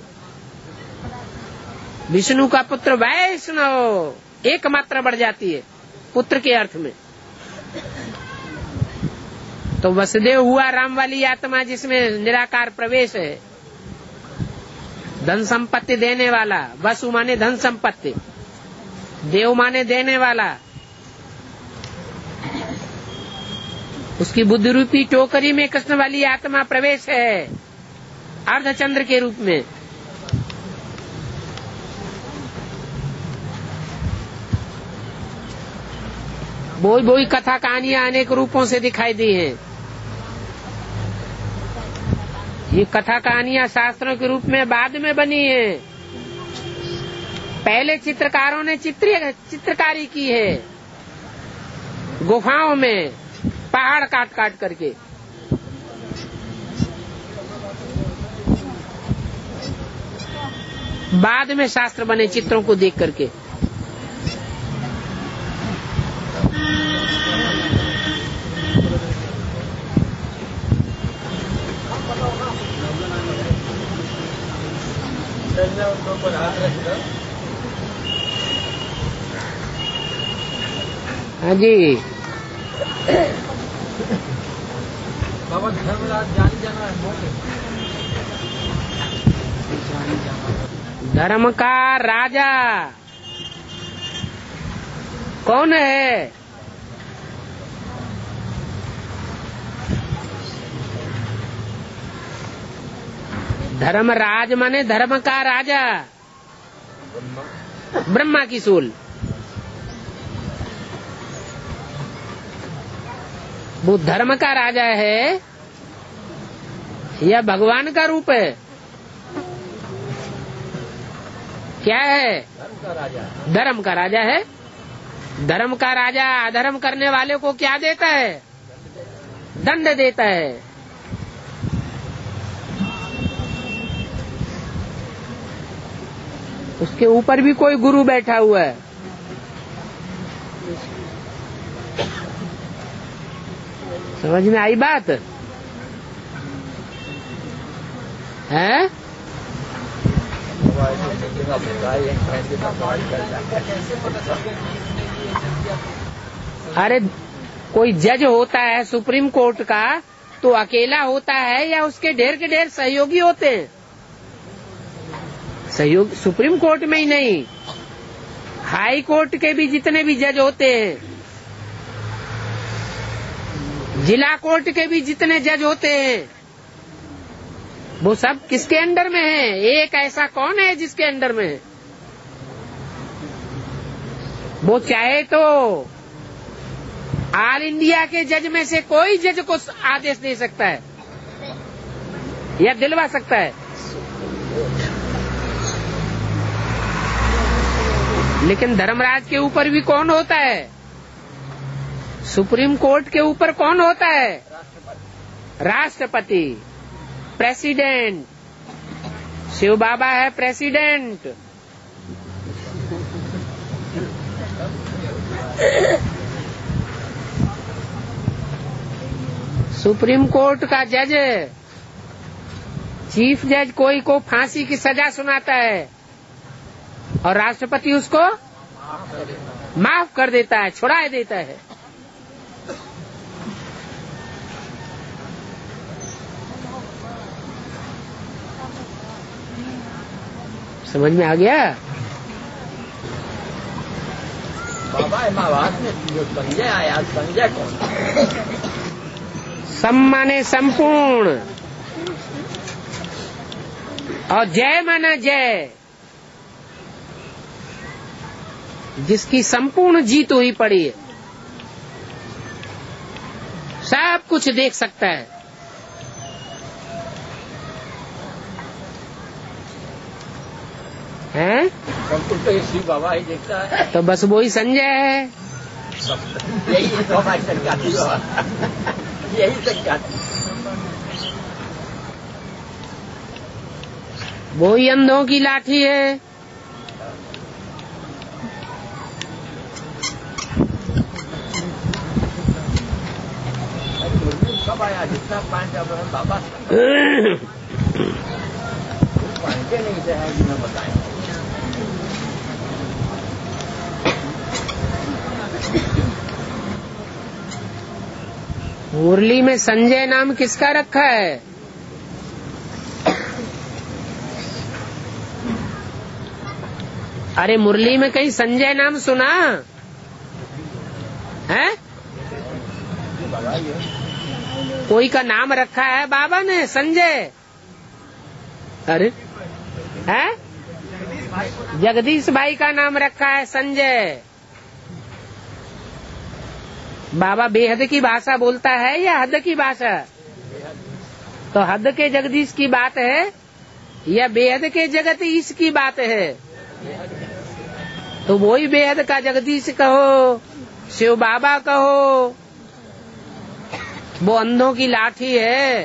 विष्णु का पुत्र वैष्णव, एक मात्रा बढ़ जाती है पुत्र के अर्थ में। तो वसुदेव हुआ राम वाली आत्मा जिसमें निराकार प्रवेश है, धन संपत्ति देने वाला। वसु माने धन संपत्ति, देव माने देने वाला। उसकी बुद्धि रूपी टोकरी में कृष्ण वाली आत्मा प्रवेश है, अर्धचंद्र के रूप में। बोई कथा कहानियां अनेक रूपों से दिखाई दी हैं। ये कथा कहानियां शास्त्रों के रूप में बाद में बनी है। पहले चित्रकारों ने चित्रकारी की है, गुफाओं में पहाड़ काट काट करके। बाद में शास्त्र बने चित्रों को देख करके। हाँ जी। बाबा धर्मराज जाना है। धर्म का राजा कौन है? धर्मराज माने धर्म का राजा, ब्रह्मा की सूल। वो धर्म का राजा है या भगवान का रूप है? क्या है? धर्म का राजा है। धर्म का राजा अधर्म करने वाले को क्या देता है? दंड देता है। उसके ऊपर भी कोई गुरु बैठा हुआ है। समझ में आई बात है? अरे कोई जज होता है सुप्रीम कोर्ट का तो अकेला होता है या उसके ढेर के ढेर सहयोगी होते हैं? सहयोग सुप्रीम कोर्ट में ही नहीं, हाई कोर्ट के भी जितने भी जज होते हैं, जिला कोर्ट के भी जितने जज होते हैं, वो सब किसके अंडर में है? एक ऐसा कौन है जिसके अंडर में है? वो चाहे तो ऑल इंडिया के जज में से कोई जज को आदेश दे सकता है या दिलवा सकता है, लेकिन धर्मराज के ऊपर भी कौन होता है? सुप्रीम कोर्ट के ऊपर कौन होता है? राष्ट्रपति, प्रेसिडेंट। शिव बाबा है प्रेसिडेंट। सुप्रीम कोर्ट का जज, चीफ जज कोई को फांसी की सजा सुनाता है और राष्ट्रपति उसको माफ कर देता है, छुड़ा देता है। समझ में आ गया? बाबा महाभारत में जो संजय आया, संजय कौन? सम माने संपूर्ण और जय माना जय, जिसकी संपूर्ण जीत हुई पड़ी है, सब कुछ देख सकता है। हैं? सब कुछ तो शिव बाबा ही देखता है। तो बस वही संजय है। यही तो हमारी संख्या थी, यही संख्या थी। वही अंधों की लाठी है। कब आया? जितना पांच बाबा पढ़ते नहीं थे, जिन्हें बताएं। मुरली में संजय नाम किसका रखा है? अरे मुरली में कहीं संजय नाम सुना है? कोई का नाम रखा है बाबा ने संजय? अरे है जगदीश भाई का नाम रखा है संजय। बाबा बेहद की भाषा बोलता है या हद की भाषा? तो हद के जगदीश की बात है या बेहद के जगत ईश की बात है? तो वही बेहद का जगदीश कहो, शिव बाबा कहो, वो अंधों की लाठी है।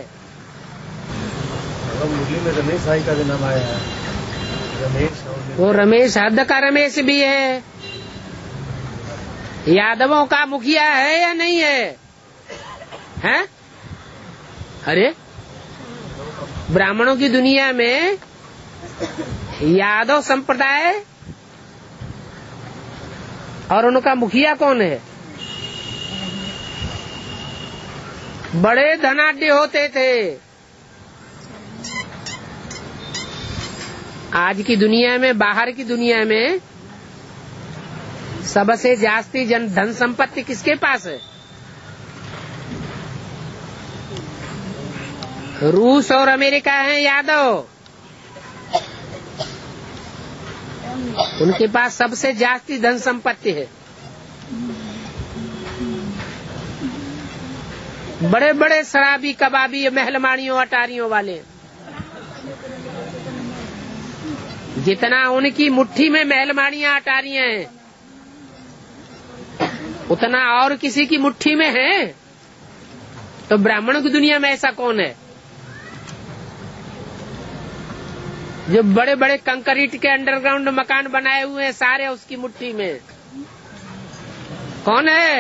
मुरली में रमेश भाई का जो नाम आया है, रमेश, वो रमेश हद का रमेश भी है। यादवों का मुखिया है या नहीं है? हैं? अरे ब्राह्मणों की दुनिया में यादव संप्रदाय और उनका मुखिया कौन है? बड़े धनाढ्य होते थे। आज की दुनिया में, बाहर की दुनिया में सबसे जास्ती धन संपत्ति किसके पास है? रूस और अमेरिका है यादव। उनके पास सबसे जास्ती धन संपत्ति है। बड़े बड़े शराबी, कबाबी, महलमानियों, अटारियों वाले। जितना उनकी मुट्ठी में महलमानियां, अटारियां हैं, उतना और किसी की मुट्ठी में है? तो ब्राह्मणों की दुनिया में ऐसा कौन है जो बड़े बड़े कंक्रीट के अंडरग्राउंड मकान बनाए हुए हैं सारे उसकी मुट्ठी में? कौन है?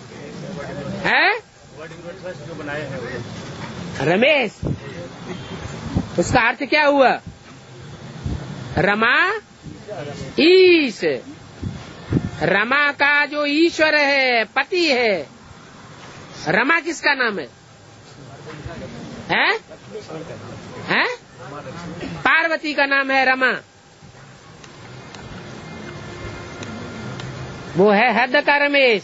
जो बनाए हैं रमेश। उसका अर्थ क्या हुआ? रमा ईश। रमा का जो ईश्वर है, पति है। रमा किसका नाम है? हैं? पार्वती का नाम है रमा। वो है हद का रमेश।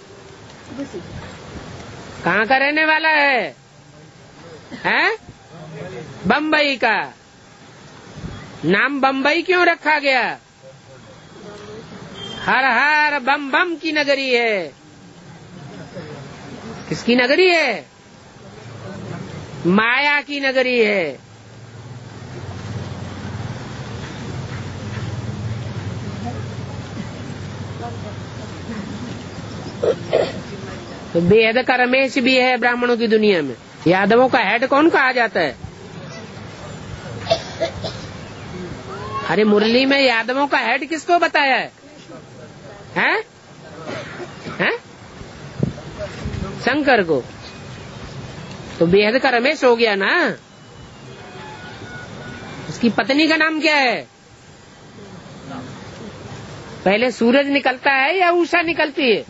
कहाँ का रहने वाला है? हैं? बम्बई का। नाम बम्बई क्यों रखा गया? हर हर बम बम की नगरी है। किसकी नगरी है? माया की नगरी है। तो बेहद का रमेश भी है ब्राह्मणों की दुनिया में। यादवों का हेड कौन कहा जाता है? अरे मुरली में यादवों का हेड किसको बताया है? हैं? हैं? शंकर को। तो बेहद का रमेश हो गया ना। उसकी पत्नी का नाम क्या है? पहले सूरज निकलता है या उषा निकलती है?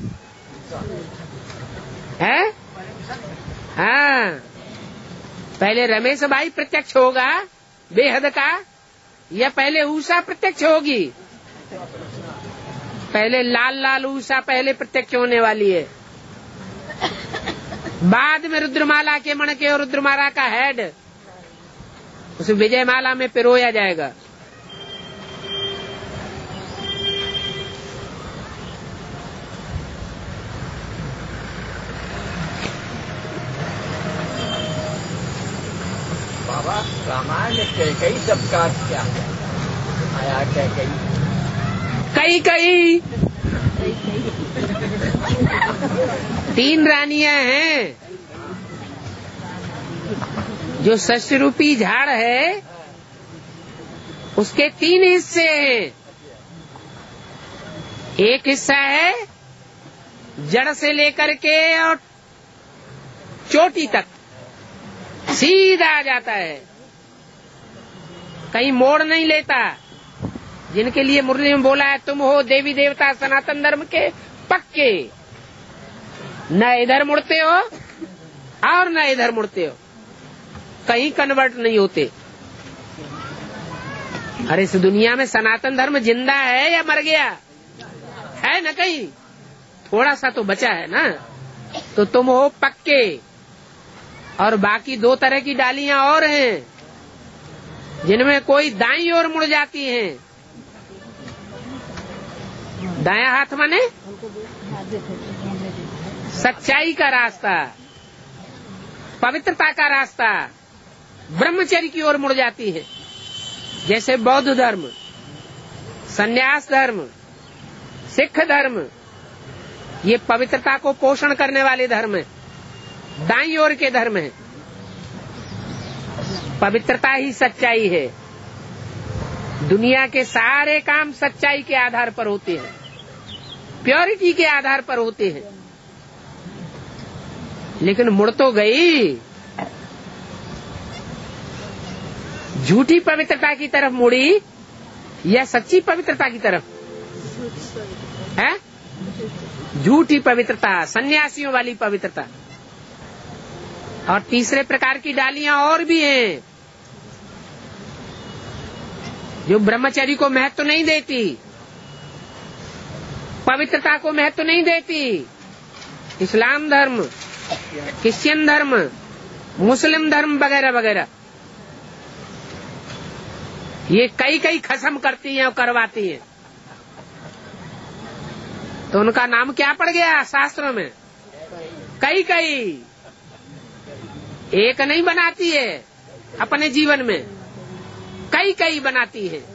हैं? हाँ, पहले रमेश भाई प्रत्यक्ष होगा बेहद का, या पहले उषा प्रत्यक्ष होगी? पहले लाल लाल उषा पहले प्रत्यक्ष होने वाली है। बाद में रुद्रमाला के मणके और रुद्रमाला का हेड उस विजयमाला में पिरोया जाएगा। बाबा रामायण में कैकई शब्द का अर्थ क्या है? आया कैकई। कई कई 3 रानियां हैं। जो शस्य रूपी झाड़ है उसके 3 हिस्से हैं। एक हिस्सा है जड़ से लेकर के और चोटी तक सीधा आ जाता है, कहीं मोड़ नहीं लेता। जिनके लिए मुरली में बोला है तुम हो देवी देवता सनातन धर्म के पक्के, न इधर मुड़ते हो और न इधर मुड़ते हो, कहीं कन्वर्ट नहीं होते। अरे इस दुनिया में सनातन धर्म जिंदा है या मर गया है? न कहीं थोड़ा सा तो बचा है ना। तो तुम हो पक्के, और बाकी दो तरह की डालियां और हैं जिनमें कोई दाईं ओर मुड़ जाती हैं। दायां हाथ माने सच्चाई का रास्ता, पवित्रता का रास्ता, ब्रह्मचर्य की ओर मुड़ जाती है। जैसे बौद्ध धर्म, संन्यास धर्म, सिख धर्म, ये पवित्रता को पोषण करने वाले धर्म है, दाईं ओर के धर्म है। पवित्रता ही सच्चाई है। दुनिया के सारे काम सच्चाई के आधार पर होते हैं, प्योरिटी के आधार पर होते हैं। लेकिन मुड़ तो गई, झूठी पवित्रता की तरफ मुड़ी या सच्ची पवित्रता की तरफ? है झूठी पवित्रता, सन्यासियों वाली पवित्रता। और तीसरे प्रकार की डालियां और भी हैं जो ब्रह्मचर्य को महत्व नहीं देती, पवित्रता को महत्व नहीं देती। इस्लाम धर्म, क्रिश्चियन धर्म, मुस्लिम धर्म वगैरह वगैरह, ये कई कई खसम करती हैं और करवाती हैं। तो उनका नाम क्या पड़ गया शास्त्रों में? कई कई। एक नहीं बनाती है अपने जीवन में, कई कई बनाती है।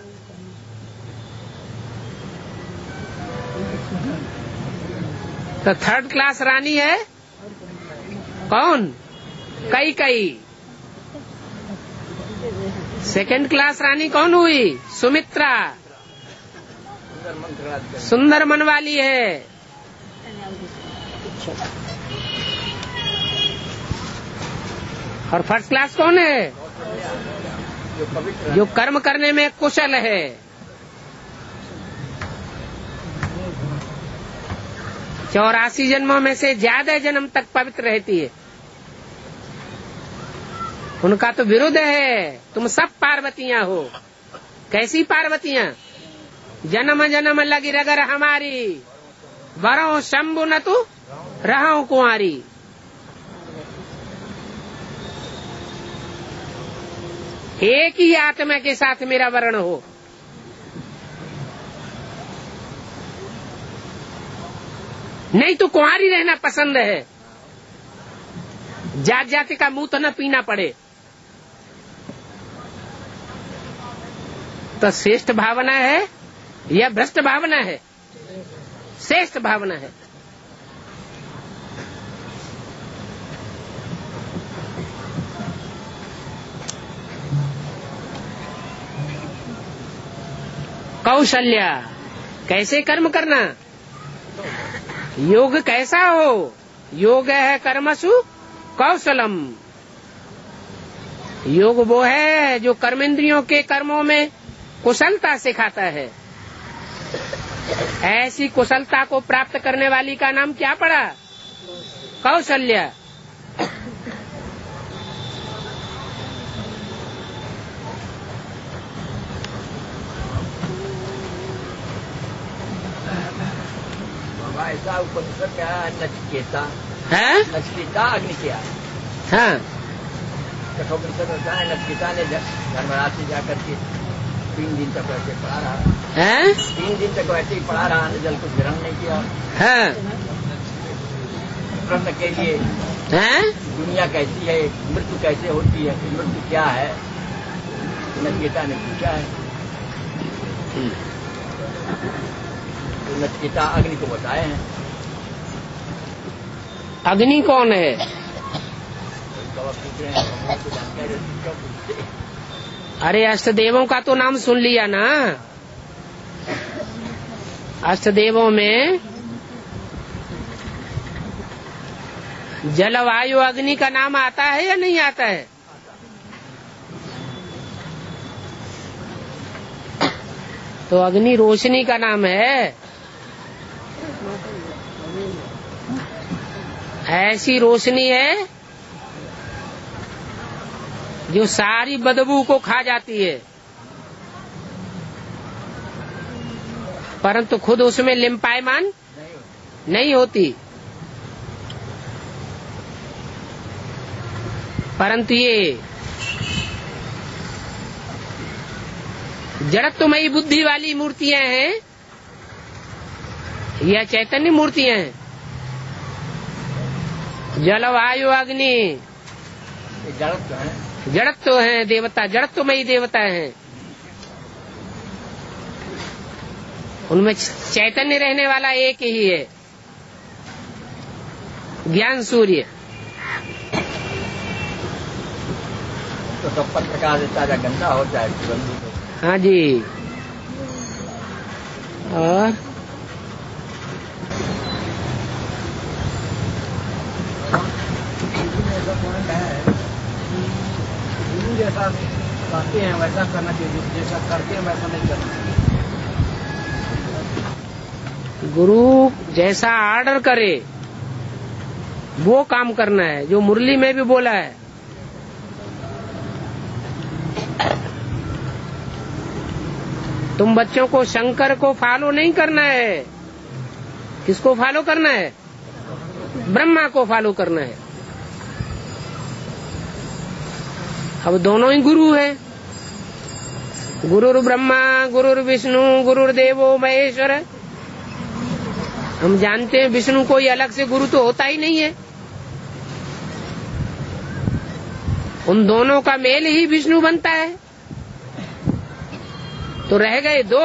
तो थर्ड क्लास रानी है कौन? कई कई। सेकंड क्लास रानी कौन हुई? सुमित्रा, सुंदर मन वाली है। और फर्स्ट क्लास कौन है? जो कर्म करने में कुशल है। 84 जन्मों में से ज्यादा जन्म तक पवित्र रहती है। उनका तो विरुद्ध है, तुम सब पार्वतियां हो। कैसी पार्वतियां? जन्म जन्म लगी रगर हमारी, वरों शंभु न तू रहो कुंवारी। एक ही आत्मा के साथ मेरा वर्ण हो। नहीं तो कुंवारी रहना पसंद है, जात जाति का मुंह तो न पीना पड़े। तो श्रेष्ठ भावना है या भ्रष्ट भावना है? श्रेष्ठ भावना है। कौशल्या, कैसे कर्म करना? योग कैसा हो? योग है कर्मसु कौशलम। योग वो है जो कर्मेंद्रियों के कर्मों में कुशलता सिखाता है। ऐसी कुशलता को प्राप्त करने वाली का नाम क्या पड़ा? कौशल्या। ऐसा उपनिषद क्या है? नचिकेता है? नचिकेता अग्नि क्या? हाँ, कठोपनिषद होता है। नचिकेता ने धर्मराज से जाकर के 3 दिन तक वैसे पढ़ा रहा है? 3 दिन तक वैसे ही पढ़ा रहा, जल कुछ ग्रहण नहीं किया। हाँ, प्रश्न के लिए है? दुनिया कैसी है, मृत्यु कैसे होती है, मृत्यु क्या है, नचिकेता ने पूछा है। तो नचिकेता अग्नि को बताए हैं। अग्नि कौन है? पूछ रहे हैं तो जानकारी क्यों पूछते? अरे अष्टदेवों का तो नाम सुन लिया ना। अष्टदेवों में जल वायु अग्नि का नाम आता है या नहीं आता है? तो अग्नि रोशनी का नाम है। ऐसी रोशनी है जो सारी बदबू को खा जाती है, परंतु खुद उसमें लिम्पायमान नहीं होती। परंतु ये जड़त्वमयी बुद्धि वाली मूर्तियां हैं या चैतन्य मूर्तियां हैं। जल वायु अग्नि जड़त्व हैं, देवता जड़त्वमयी देवता हैं। उनमें चैतन्य रहने वाला एक ही है, ज्ञान सूर्य। तो सब पर प्रकाश ताजा गंदा हो जाए। हाँ जी। और गुरु जैसा कहते हैं वैसा करना चाहिए, जैसा करते हैं वैसा नहीं करना चाहिए। गुरु जैसा ऑर्डर करे वो काम करना है, जो मुरली में भी बोला है। तुम बच्चों को शंकर को फॉलो नहीं करना है। किसको फॉलो करना है? ब्रह्मा को फॉलो करना है। अब दोनों ही गुरु हैं। गुरुर् ब्रह्मा गुरुर् विष्णु गुरुर्देवो महेश्वर। हम जानते हैं विष्णु कोई अलग से गुरु तो होता ही नहीं है। उन दोनों का मेल ही विष्णु बनता है। तो रह गए दो।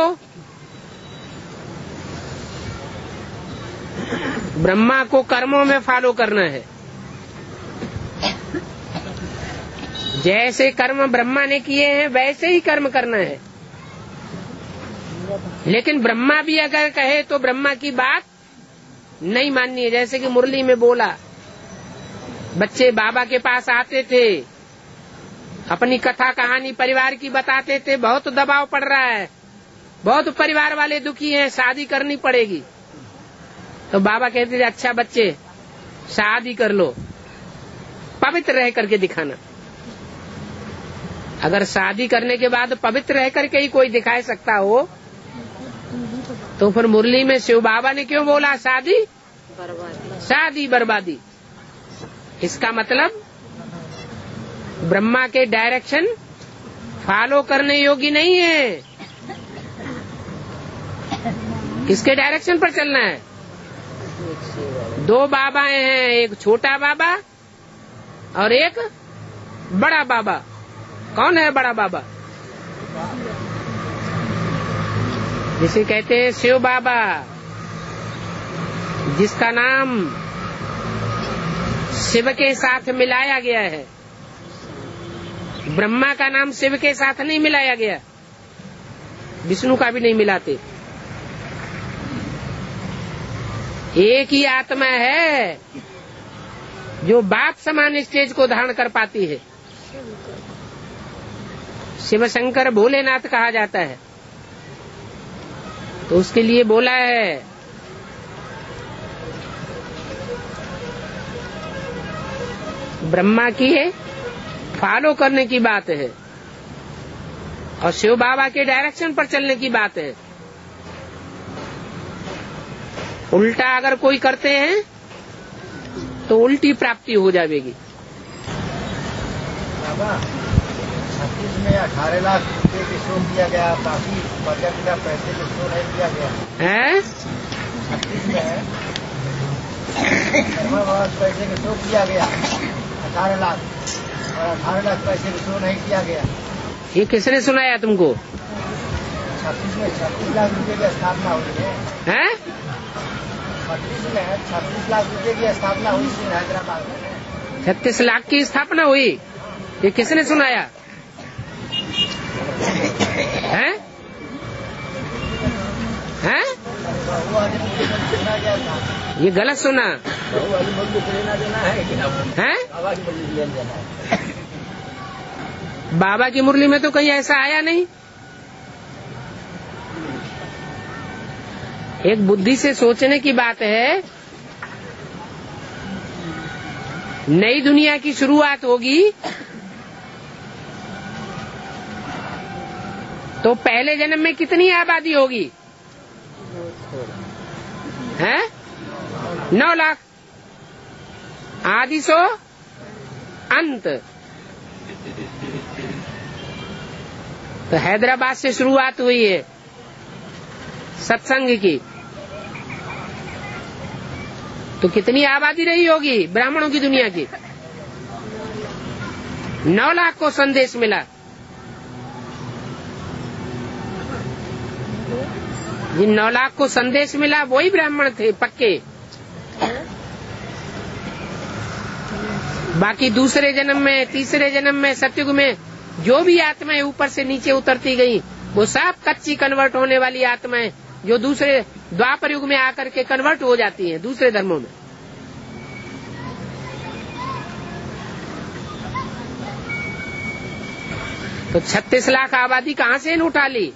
ब्रह्मा को कर्मों में फॉलो करना है। जैसे कर्म ब्रह्मा ने किए हैं वैसे ही कर्म करना है। लेकिन ब्रह्मा भी अगर कहे तो ब्रह्मा की बात नहीं माननी है। जैसे कि मुरली में बोला, बच्चे बाबा के पास आते थे, अपनी कथा कहानी परिवार की बताते थे। बहुत दबाव पड़ रहा है, बहुत परिवार वाले दुखी हैं, शादी करनी पड़ेगी। तो बाबा कहते थे अच्छा बच्चे शादी कर लो, पवित्र रह करके दिखाना। अगर शादी करने के बाद पवित्र रह करके ही कोई दिखा सकता हो तो फिर मुरली में शिव बाबा ने क्यों बोला शादी बर्बादी? इसका मतलब ब्रह्मा के डायरेक्शन फॉलो करने योग्य नहीं है। किसके डायरेक्शन पर चलना है? दो बाबाएं हैं, एक छोटा बाबा और एक बड़ा बाबा। कौन है बड़ा बाबा? जिसे कहते हैं शिव बाबा, जिसका नाम शिव के साथ मिलाया गया है। ब्रह्मा का नाम शिव के साथ नहीं मिलाया गया, विष्णु का भी नहीं मिलाते। एक ही आत्मा है जो बाप समान स्टेज को धारण कर पाती है। शिव शंकर भोलेनाथ कहा जाता है। तो उसके लिए बोला है ब्रह्मा की है फॉलो करने की बात है और शिव बाबा के डायरेक्शन पर चलने की बात है। उल्टा अगर कोई करते हैं तो उल्टी प्राप्ति हो जाएगी। छत्तीस में 18 लाख रुपए की शो किया गया, बाकी बचा पैसे की शो नहीं किया गया है। 36 में है पैसे की शो किया गया 18 लाख, और 18 लाख पैसे की शो नहीं किया गया। ये किसने सुनाया तुमको? 36 में 36 लाख रुपए की स्थापना हुई है। 36 में 36 लाख रुपए की स्थापना हुई थी हैदराबाद में। 36 लाख की स्थापना हुई, ये किसने सुनाया? हैं? हैं? ये गलत सुना है। बाबा की मुरली में तो कहीं ऐसा आया नहीं। एक बुद्धि से सोचने की बात है। नई दुनिया की शुरुआत होगी तो पहले जन्म में कितनी आबादी होगी? है 9 लाख। आदि सो अंत। तो हैदराबाद से शुरुआत हुई है सत्संग की, तो कितनी आबादी रही होगी ब्राह्मणों की दुनिया की? 9 लाख को संदेश मिला। जिन 9 लाख को संदेश मिला वही ब्राह्मण थे पक्के। बाकी दूसरे जन्म में, तीसरे जन्म में, सतयुग में जो भी आत्माएं ऊपर से नीचे उतरती गई वो सब कच्ची कन्वर्ट होने वाली आत्माएं जो दूसरे द्वापर युग में आकर के कन्वर्ट हो जाती हैं दूसरे धर्मों में। तो 36 लाख आबादी कहाँ से उठा ली?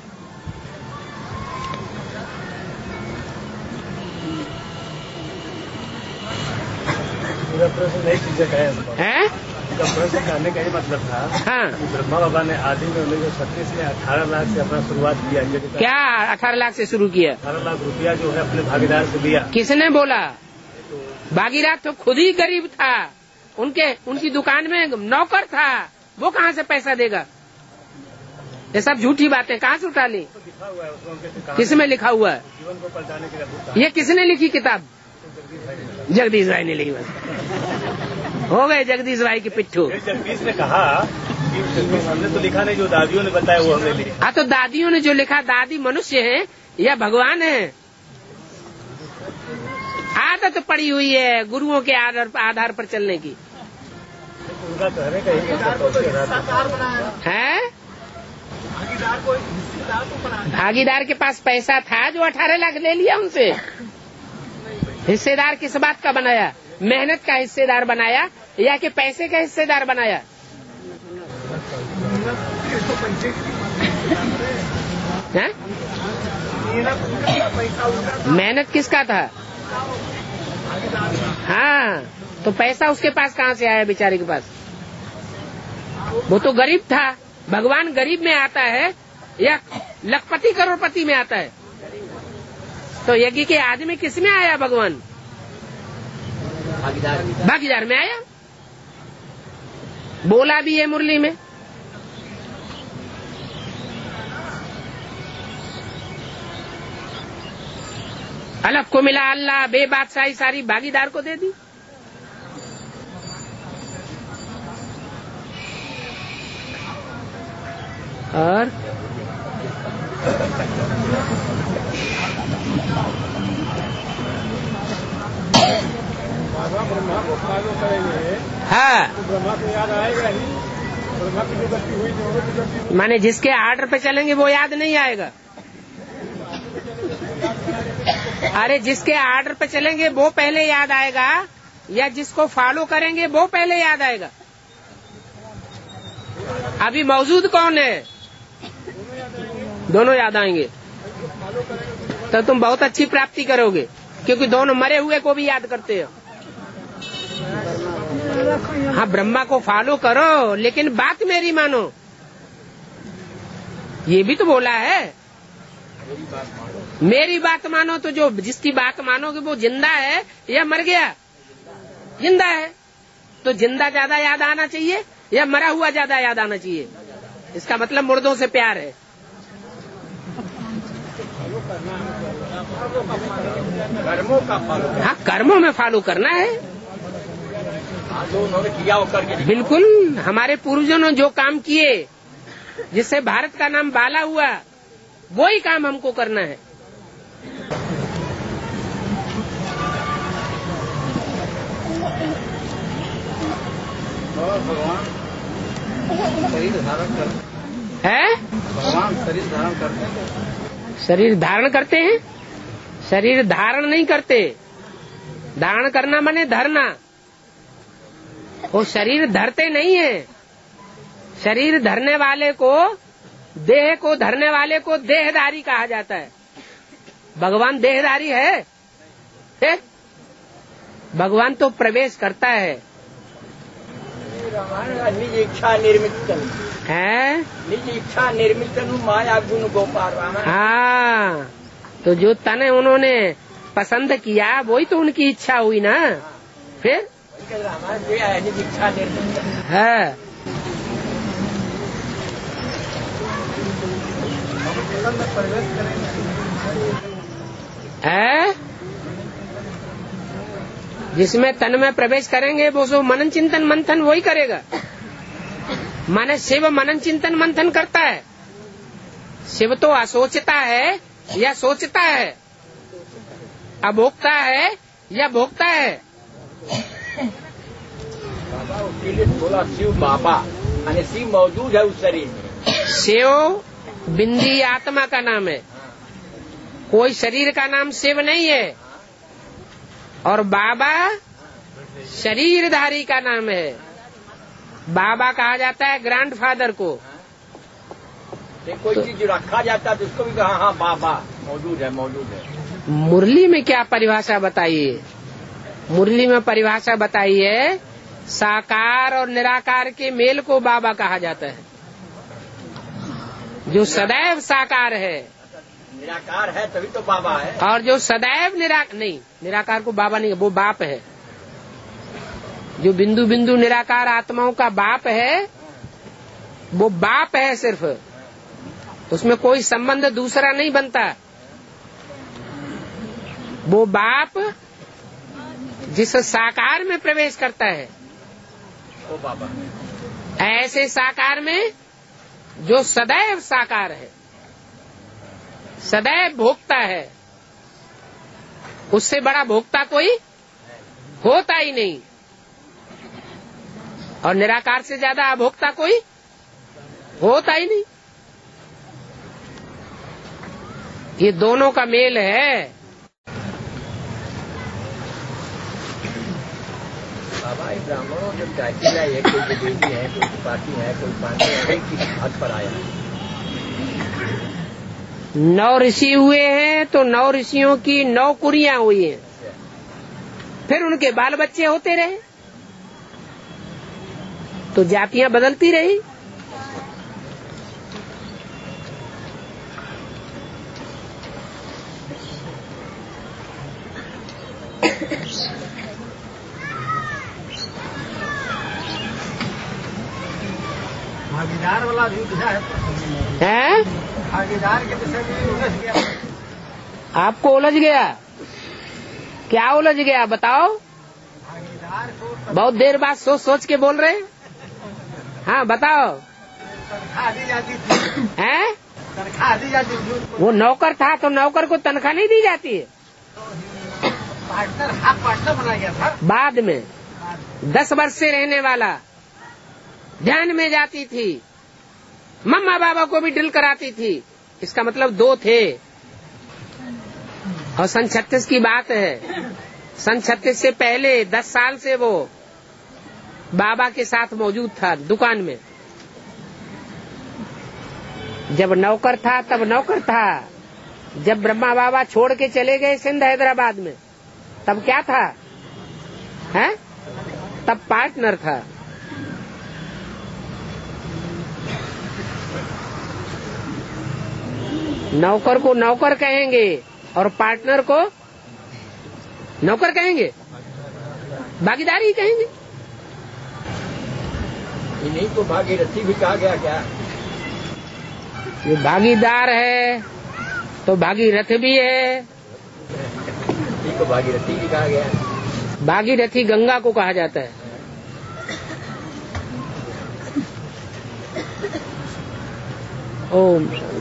नई चीजें हैं? प्रश्न कहने का ही मतलब था। हाँ, ब्रह्मा बाबा ने आदि में 1936 में 18 लाख से अपना शुरुआत किया। क्या 18 लाख से शुरू किया? 18 लाख रुपया जो है अपने भागीदार से दिया। किसने बोला? भागीदार तो खुद ही गरीब था, उनकी दुकान में नौकर था, वो कहाँ से पैसा देगा? ये सब झूठी बातें कहाँ से उठा ली? लिखा हुआ है किसमें लिखा हुआ है? जीवन को पलटाने के लिए। ये किसने लिखी किताब? जगदीश भाई ने लिखी। बस हो गए जगदीश भाई के पिट्ठू। जगदीश ने कहा कि हमने तो लिखा नहीं, जो दादियों ने बताया वो हमने लिखा। हाँ, तो दादियों ने जो लिखा, दादी मनुष्य है या भगवान है? आदत पड़ी हुई है गुरुओं के आधार पर चलने की। उनका कहने का है भागीदार के पास पैसा था जो 18 लाख ले लिया उनसे। हिस्सेदार किस बात का बनाया? मेहनत का हिस्सेदार बनाया या कि पैसे का हिस्सेदार बनाया? है? मेहनत किसका था? हाँ, तो पैसा उसके पास कहाँ से आया बेचारे के पास? वो तो गरीब था। भगवान गरीब में आता है या लखपति करोड़पति में आता है? तो यज्ञ के आदमी किस में आया? भगवान भागीदार में आया। बोला भी है मुरली में। अलग को मिला अल्लाह, बेबादशाही सारी भागीदार को दे दी। और ब्रह्मा को फॉलो करेंगे। हाँ, तो ब्रह्मा को याद आएगा ही। ब्रह्मा की जो गलती हुई थी वो भी गलती। माने जिसके आर्डर पे चलेंगे वो याद नहीं आएगा। अरे जिसके आर्डर पे चलेंगे वो पहले याद आएगा या जिसको फॉलो करेंगे वो पहले याद आएगा? अभी मौजूद कौन है? दोनों याद आएंगे। तो तुम बहुत अच्छी प्राप्ति करोगे, क्योंकि दोनों मरे हुए को भी याद करते हो। हाँ, ब्रह्मा को फॉलो करो लेकिन बात मेरी मानो, ये भी तो बोला है। मेरी बात मानो तो जो जिसकी बात मानोगे वो जिंदा है या मर गया? जिंदा है। तो जिंदा ज्यादा याद आना चाहिए या मरा हुआ ज्यादा याद आना चाहिए? इसका मतलब मुर्दों से प्यार है। कर्मों का फल। हाँ, कर्मों में फॉलो करना है। उन्होंने किया वो करके। बिल्कुल, हमारे पूर्वजों ने जो काम किए जिससे भारत का नाम बाला हुआ, वही काम हमको करना है। भगवान शरीर धारण करते है? भगवान शरीर धारण करते हैं। शरीर धारण करते हैं? शरीर धारण नहीं करते। धारण करना माने धरना। वो शरीर धरते नहीं है। शरीर धरने वाले को, देह को धरने वाले को देहधारी कहा जाता है। भगवान देहधारी है? भगवान तो प्रवेश करता है। निज इच्छा निर्मित है, निज इच्छा निर्मित माया गुण गोपाल। हाँ, तो जो तन उन्होंने पसंद किया वही तो उनकी इच्छा हुई ना। फिर निज इच्छा निर्मित है, जिसमें तन में प्रवेश करेंगे वो सो मनन चिंतन मंथन वही करेगा। माने शिव मनन चिंतन मंथन करता है। शिव तो असोचता है या सोचता है, अभोक्ता है या भोगता है। बाबा उसके लिए बोला शिव बाबा, यानी शिव मौजूद है उस शरीर में। शिव बिंदी आत्मा का नाम है, कोई शरीर का नाम शिव नहीं है। और बाबा शरीरधारी का नाम है। बाबा कहा जाता है ग्रैंडफादर को। कोई चीज रखा जाता है तो उसको भी कहा हाँ बाबा मौजूद है, मौजूद है। मुरली में क्या परिभाषा बताइए? मुरली में परिभाषा बताइए, साकार और निराकार के मेल को बाबा कहा जाता है। जो सदैव साकार है, निराकार है तभी तो बाबा है। और जो सदैव निराकार को बाबा नहीं, वो बाप है। जो बिंदु बिंदु निराकार आत्माओं का बाप है वो बाप है सिर्फ, उसमें कोई संबंध दूसरा नहीं बनता। वो बाप जिस साकार में प्रवेश करता है वो बाबा, ऐसे साकार में जो सदैव साकार है, सदैव भोक्ता है, उससे बड़ा भोक्ता कोई होता ही नहीं। और निराकार से ज्यादा अभोक्ता कोई होता ही नहीं। ये दोनों का मेल है। बाबा ब्राह्मणों जब जाति है, कोई देवी है, कोई पार्टी है, कोई पांडे है, किस हद पर आया। 9 ऋषि हुए हैं तो 9 ऋषियों की 9 कुरियां हुई हैं, फिर उनके बाल बच्चे होते रहे तो जातियां बदलती रही। भागीदार वाला भी है, भागीदार के विषय में उलझ गया। आपको उलझ गया? क्या उलझ गया बताओ? भागीदार को बहुत देर बाद सोच सोच के बोल रहे हैं। हाँ बताओ। तनख्वाह दी जाती थी, हैं? तनख्वाह दी जाती थी। वो नौकर था तो नौकर को तनख्वाह नहीं दी जाती है? पार्टनर बनाया गया था बाद में। 10 वर्ष से रहने वाला ध्यान में जाती थी, मम्मा बाबा को भी ड्रिल कराती थी। इसका मतलब 2 थे। और सन 36 की बात है। सन 36 से पहले 10 साल से वो बाबा के साथ मौजूद था दुकान में। जब नौकर था तब नौकर था, जब ब्रह्मा बाबा छोड़ के चले गए सिंध हैदराबाद में तब क्या था? हैं? तब पार्टनर था। नौकर को नौकर कहेंगे और पार्टनर को नौकर कहेंगे, भागीदारी कहेंगे। इन्हीं को भागीरथी भी कहा गया क्या? ये भागीदार है तो भागीरथ भी है। इन्हीं को भागीरथी भी कहा गया। भागीरथी गंगा को कहा जाता है। ओम